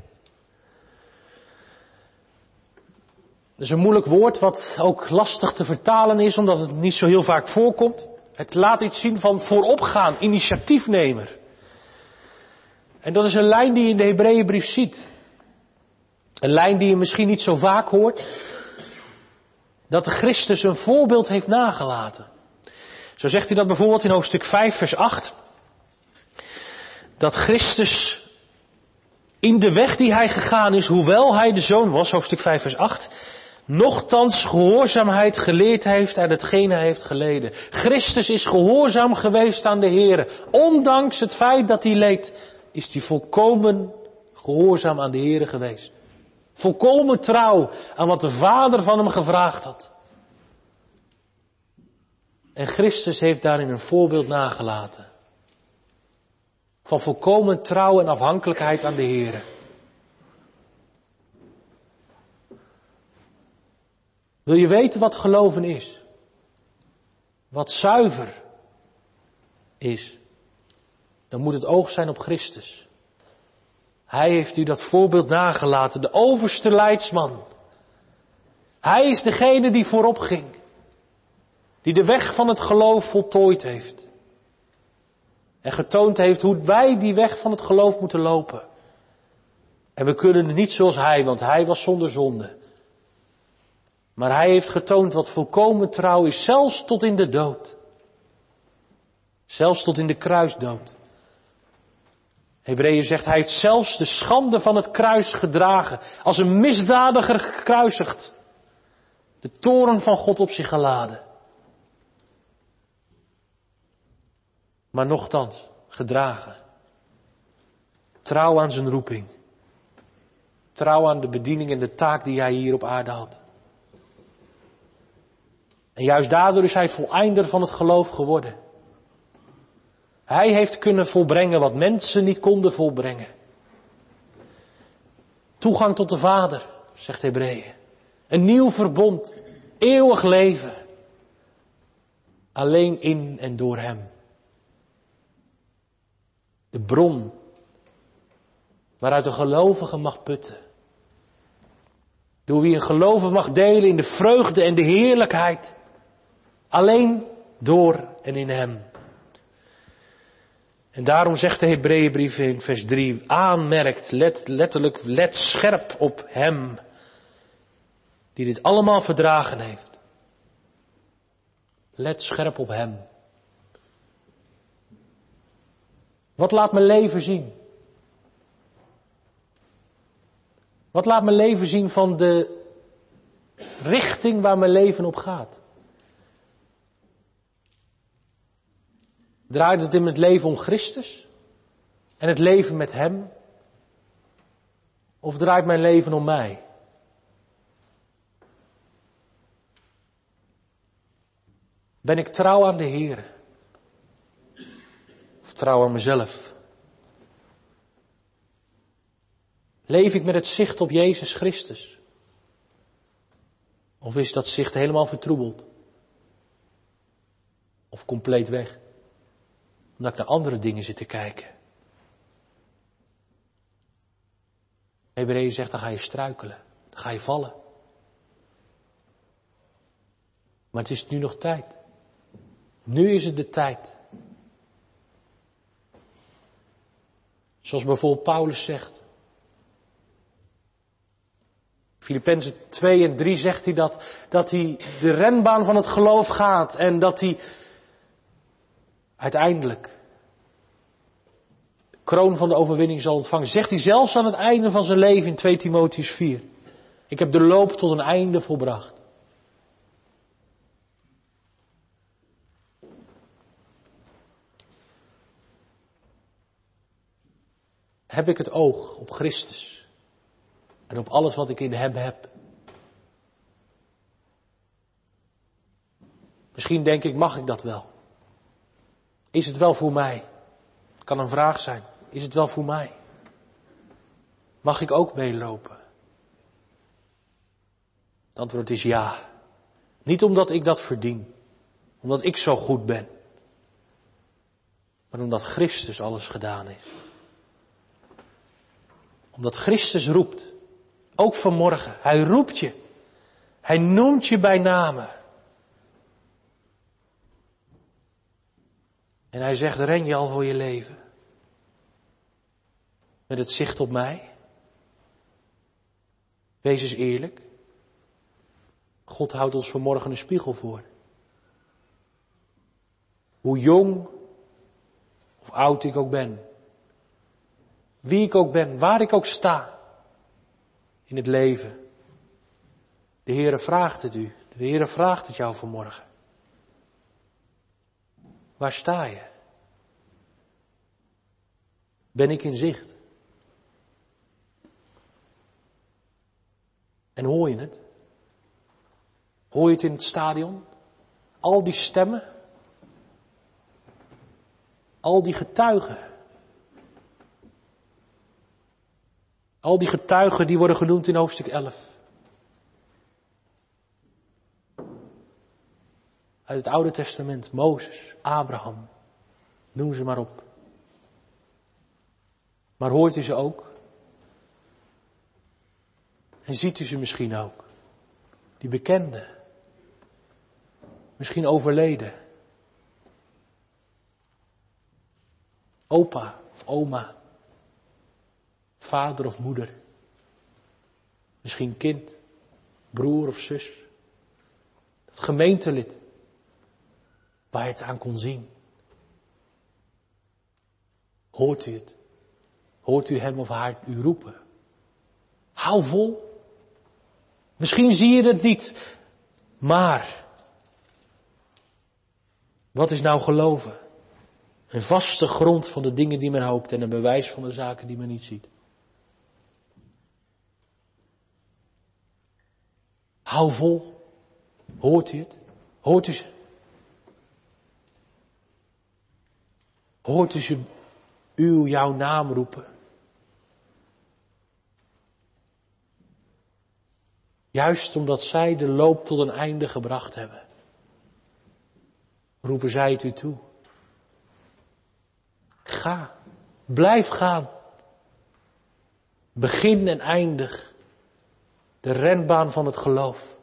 Dat is een moeilijk woord wat ook lastig te vertalen is, omdat het niet zo heel vaak voorkomt. Het laat iets zien van vooropgaan, initiatiefnemer. En dat is een lijn die je in de Hebreeënbrief ziet. Een lijn die je misschien niet zo vaak hoort. Dat de Christus een voorbeeld heeft nagelaten. Zo zegt hij dat bijvoorbeeld in hoofdstuk vijf vers acht. dat Christus in de weg die hij gegaan is, hoewel hij de Zoon was, hoofdstuk vijf vers acht, nochtans gehoorzaamheid geleerd heeft aan hetgeen hij heeft geleden. Christus is gehoorzaam geweest aan de Heere. Ondanks het feit dat hij leed, is hij volkomen gehoorzaam aan de Heere geweest. Volkomen trouw aan wat de Vader van hem gevraagd had. En Christus heeft daarin een voorbeeld nagelaten. Van volkomen trouw en afhankelijkheid aan de Heere. Wil je weten wat geloven is? Wat zuiver is? Dan moet het oog zijn op Christus. Hij heeft u dat voorbeeld nagelaten, de overste leidsman. Hij is degene die voorop ging. Die de weg van het geloof voltooid heeft. En getoond heeft hoe wij die weg van het geloof moeten lopen. En we kunnen het niet zoals hij, want hij was zonder zonde. Maar hij heeft getoond wat volkomen trouw is, zelfs tot in de dood. Zelfs tot in de kruisdood. Hebreeën zegt, hij heeft zelfs de schande van het kruis gedragen. Als een misdadiger gekruisigd. De toorn van God op zich geladen. Maar nochtans, gedragen. Trouw aan zijn roeping. Trouw aan de bediening en de taak die hij hier op aarde had. En juist daardoor is hij voleinder van het geloof geworden. Hij heeft kunnen volbrengen wat mensen niet konden volbrengen. Toegang tot de Vader, zegt Hebreeën. Een nieuw verbond, eeuwig leven. Alleen in en door hem. De bron waaruit een gelovige mag putten. Door wie een gelovige mag delen in de vreugde en de heerlijkheid. Alleen door en in hem. En daarom zegt de Hebreeënbrief in vers drie, aanmerkt, let, letterlijk, let scherp op hem. Die dit allemaal verdragen heeft. Let scherp op hem. Wat laat mijn leven zien? Wat laat mijn leven zien van de richting waar mijn leven op gaat? Draait het in het leven om Christus? En het leven met hem? Of draait mijn leven om mij? Ben ik trouw aan de Heer? Of trouw aan mezelf? Leef ik met het zicht op Jezus Christus? Of is dat zicht helemaal vertroebeld? Of compleet weg? Omdat ik naar andere dingen zit te kijken. Hebreeën zegt, dan ga je struikelen. Dan ga je vallen. Maar het is nu nog tijd. Nu is het de tijd. Zoals bijvoorbeeld Paulus zegt. Filippenzen twee en drie zegt hij dat, dat hij de renbaan van het geloof gaat. En dat hij uiteindelijk de kroon van de overwinning zal ontvangen. Zegt hij zelfs aan het einde van zijn leven in twee Timotheüs vier. Ik heb de loop tot een einde volbracht. Heb ik het oog op Christus en op alles wat ik in hem heb? Misschien denk ik, mag ik dat wel? Is het wel voor mij? Het kan een vraag zijn. Is het wel voor mij? Mag ik ook meelopen? Het antwoord is ja. Niet omdat ik dat verdien. Omdat ik zo goed ben. Maar omdat Christus alles gedaan heeft. Omdat Christus roept. Ook vanmorgen. Hij roept je. Hij noemt je bij name. En hij zegt, ren je al voor je leven? Met het zicht op mij? Wees eens eerlijk. God houdt ons vanmorgen een spiegel voor. Hoe jong of oud ik ook ben. Wie ik ook ben, waar ik ook sta in het leven. De Heere vraagt het u. De Heere vraagt het jou vanmorgen. Waar sta je? Ben ik in zicht? En hoor je het? Hoor je het in het stadion? Al die stemmen? Al die getuigen? Al die getuigen die worden genoemd in hoofdstuk elf. Uit het Oude Testament, Mozes, Abraham, noem ze maar op. Maar hoort u ze ook? En ziet u ze misschien ook? Die bekenden. Misschien overleden. Opa of oma. Vader of moeder. Misschien kind, broer of zus. Dat gemeentelid. Waar je het aan kon zien. Hoort u het? Hoort u hem of haar u roepen? Hou vol. Misschien zie je het niet. Maar. Wat is nou geloven? Een vaste grond van de dingen die men hoopt. En een bewijs van de zaken die men niet ziet. Hou vol. Hoort u het? Hoort u ze? Hoort u ze uw, jouw naam roepen? Juist omdat zij de loop tot een einde gebracht hebben. Roepen zij het u toe. Ga. Blijf gaan. Begin en eindig. De renbaan van het geloof.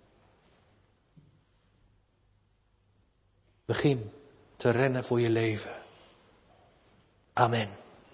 Begin te rennen voor je leven. Amen.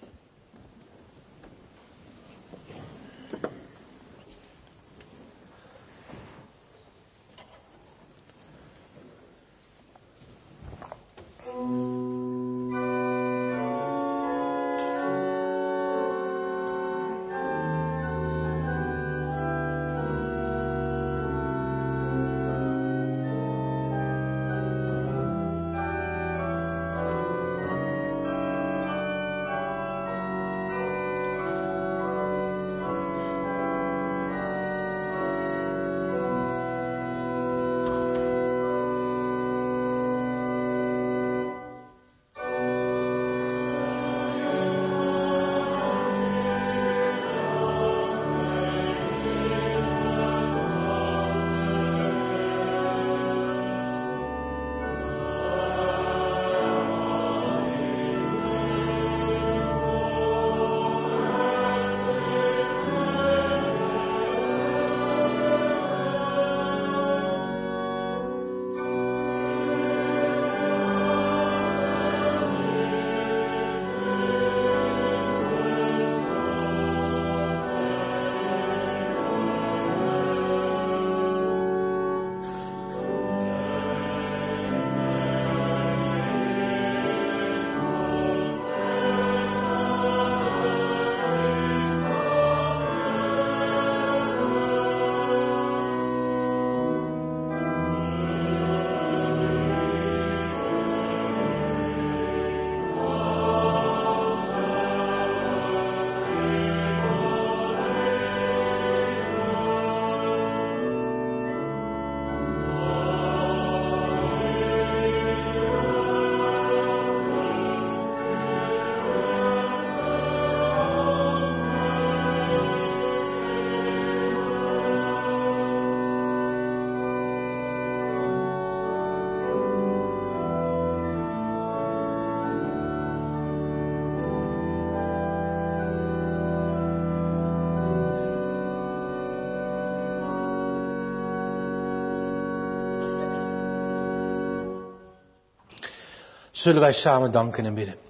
Zullen wij samen danken en bidden.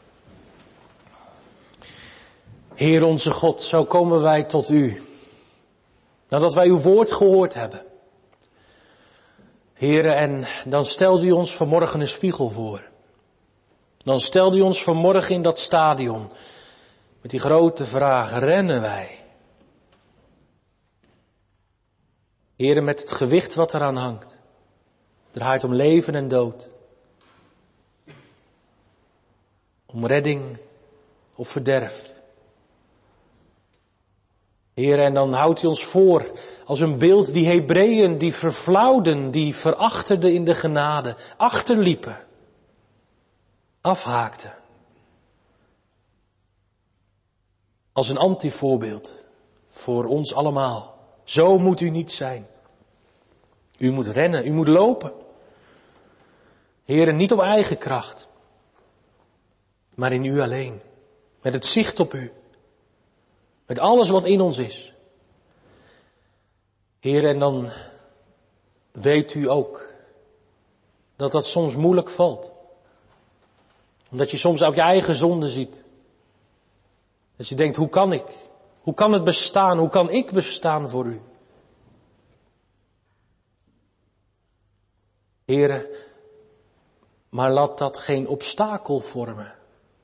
Heer onze God, zo komen wij tot u. Nadat wij uw woord gehoord hebben. Heer, en dan stelt u ons vanmorgen een spiegel voor. Dan stelt u ons vanmorgen in dat stadion. Met die grote vraag, rennen wij? Heere, met het gewicht wat eraan hangt. Draait om leven en dood. Om redding of verderf. Heere, en dan houdt u ons voor als een beeld die Hebreeën, die verflauwden, die verachterden in de genade, achterliepen, afhaakten. Als een antivoorbeeld voor ons allemaal. Zo moet u niet zijn. U moet rennen, u moet lopen. Heere, niet op eigen kracht, maar in u alleen. Met het zicht op u. Met alles wat in ons is. Heer, en dan weet u ook dat dat soms moeilijk valt. Omdat je soms ook je eigen zonde ziet. Dat je denkt, hoe kan ik? Hoe kan het bestaan? Hoe kan ik bestaan voor u? Heere, maar laat dat geen obstakel vormen.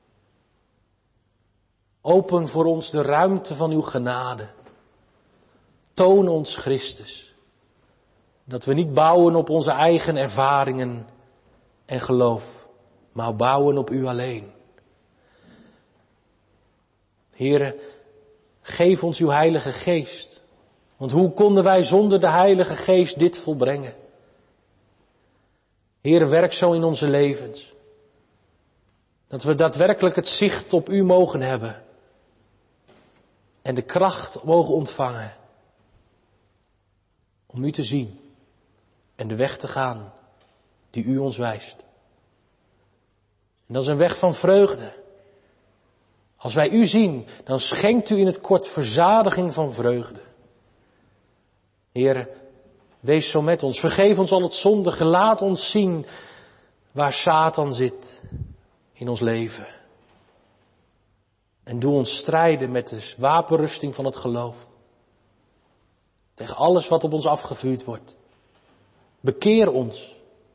Open voor ons de ruimte van uw genade. Toon ons Christus. Dat we niet bouwen op onze eigen ervaringen en geloof, maar bouwen op u alleen. Heere, geef ons uw Heilige Geest. Want hoe konden wij zonder de Heilige Geest dit volbrengen? Heere, werk zo in onze levens. Dat we daadwerkelijk het zicht op u mogen hebben. En de kracht mogen ontvangen. Om u te zien. En de weg te gaan die u ons wijst. En dat is een weg van vreugde. Als wij u zien, dan schenkt u in het kort verzadiging van vreugde. Heere, wees zo met ons. Vergeef ons al het zondige. Laat ons zien waar Satan zit in ons leven. En doe ons strijden met de wapenrusting van het geloof. Tegen alles wat op ons afgevuurd wordt. Bekeer ons.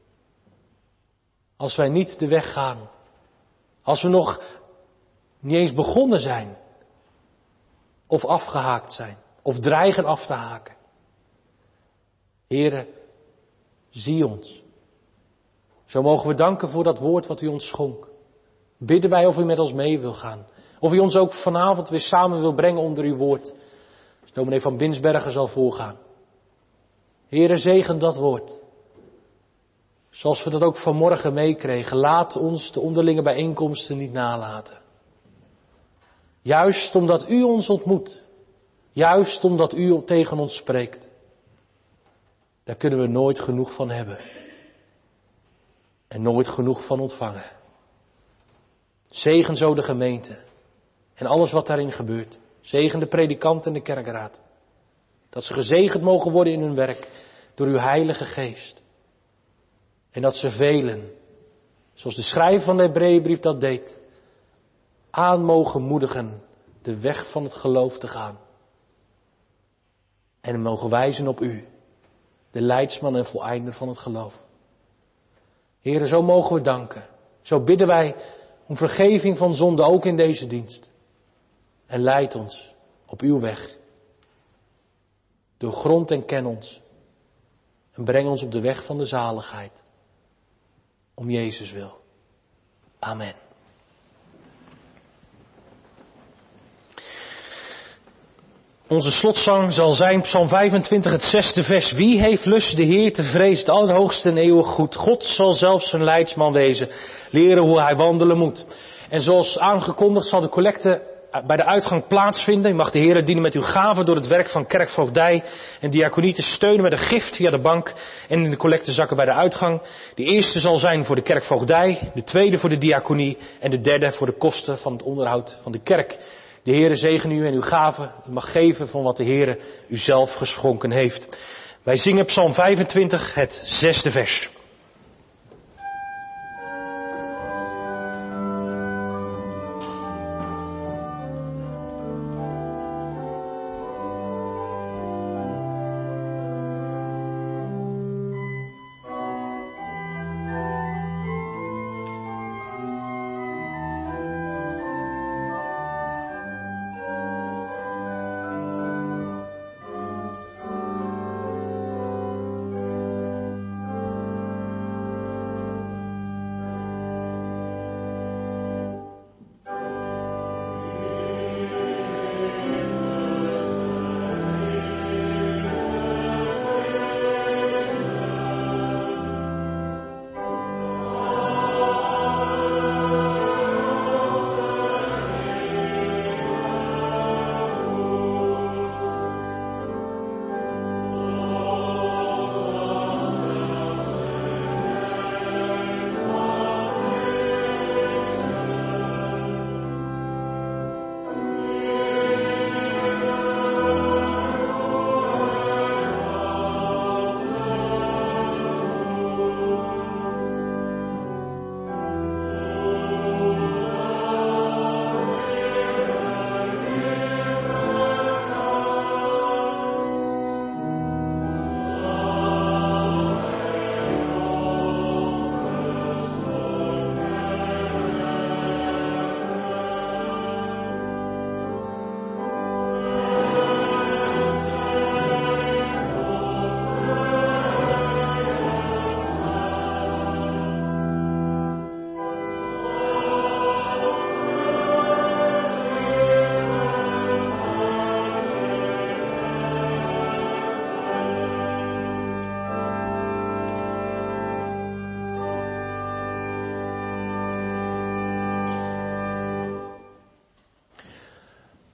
Als wij niet de weg gaan. Als we nog niet eens begonnen zijn. Of afgehaakt zijn. Of dreigen af te haken. Heere, zie ons. Zo mogen we danken voor dat woord wat u ons schonk. Bidden wij of u met ons mee wil gaan. Of u ons ook vanavond weer samen wil brengen onder uw woord. Dus dominee van Binsbergen zal voorgaan. Heere, zegen dat woord. Zoals we dat ook vanmorgen meekregen. Laat ons de onderlinge bijeenkomsten niet nalaten. Juist omdat u ons ontmoet. Juist omdat u tegen ons spreekt. Daar kunnen we nooit genoeg van hebben. En nooit genoeg van ontvangen. Zegen zo de gemeente. En alles wat daarin gebeurt. Zegen de predikant en de kerkraad. Dat ze gezegend mogen worden in hun werk. Door uw Heilige Geest. En dat ze velen. Zoals de schrijver van de Hebreeënbrief dat deed. Aan mogen moedigen. De weg van het geloof te gaan. En mogen wijzen op u. De leidsman en voleinder van het geloof. Heren, zo mogen we danken. Zo bidden wij om vergeving van zonde ook in deze dienst. En leid ons op uw weg. Doorgrond en ken ons. En breng ons op de weg van de zaligheid. Om Jezus wil. Amen. Onze slotzang zal zijn Psalm vijfentwintig, het zesde vers. Wie heeft lust de Heer te vrezen, het Allerhoogste en eeuwig goed? God zal zelfs zijn leidsman wezen, leren hoe hij wandelen moet. En zoals aangekondigd zal de collecte bij de uitgang plaatsvinden. U mag de Heer dienen met uw gaven door het werk van kerkvoogdij en diaconie te steunen met een gift via de bank en in de collectezakken bij de uitgang. De eerste zal zijn voor de kerkvoogdij, de tweede voor de diaconie en de derde voor de kosten van het onderhoud van de kerk. De Heere zegen u en uw gaven. U mag geven van wat de Heere u zelf geschonken heeft. Wij zingen Psalm vijfentwintig, het zesde vers.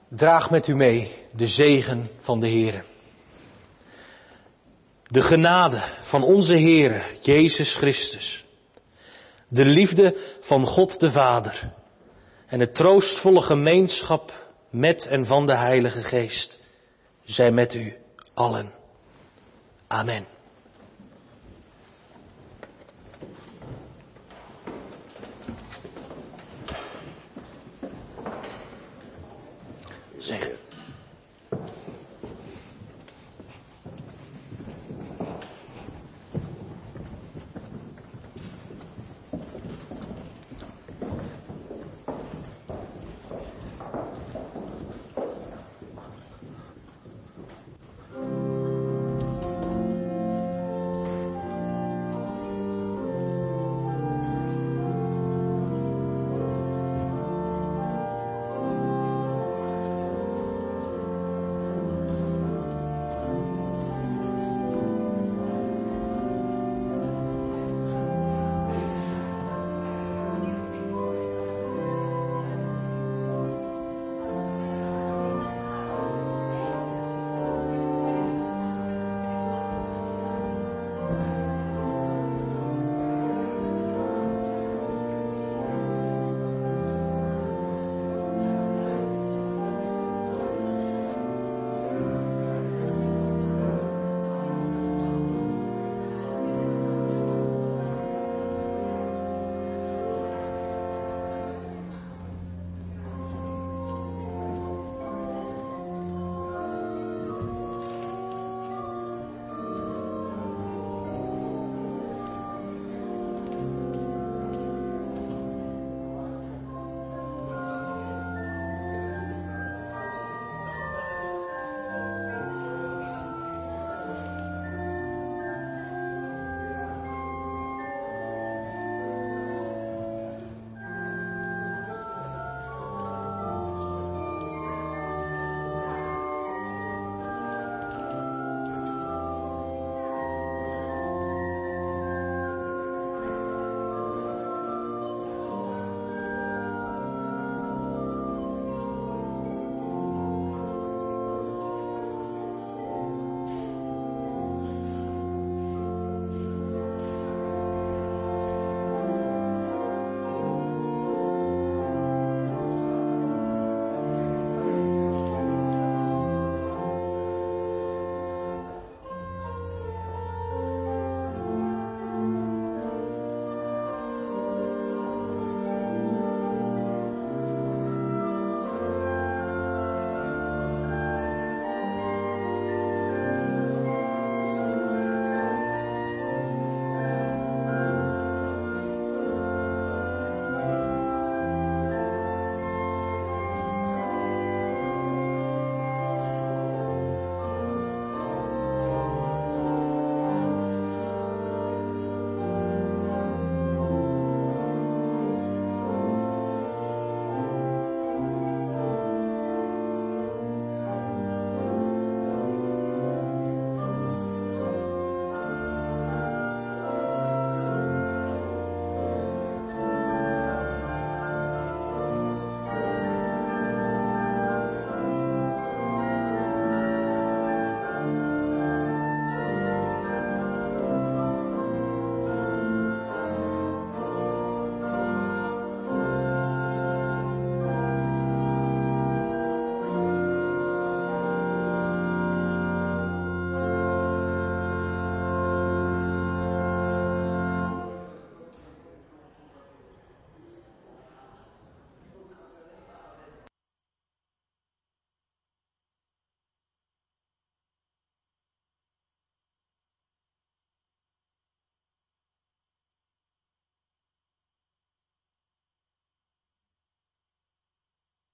Draag met u mee de zegen van de Heere. De genade van onze Heere, Jezus Christus. De liefde van God de Vader. En de troostvolle gemeenschap met en van de Heilige Geest. Zij met u allen. Amen. Zegen.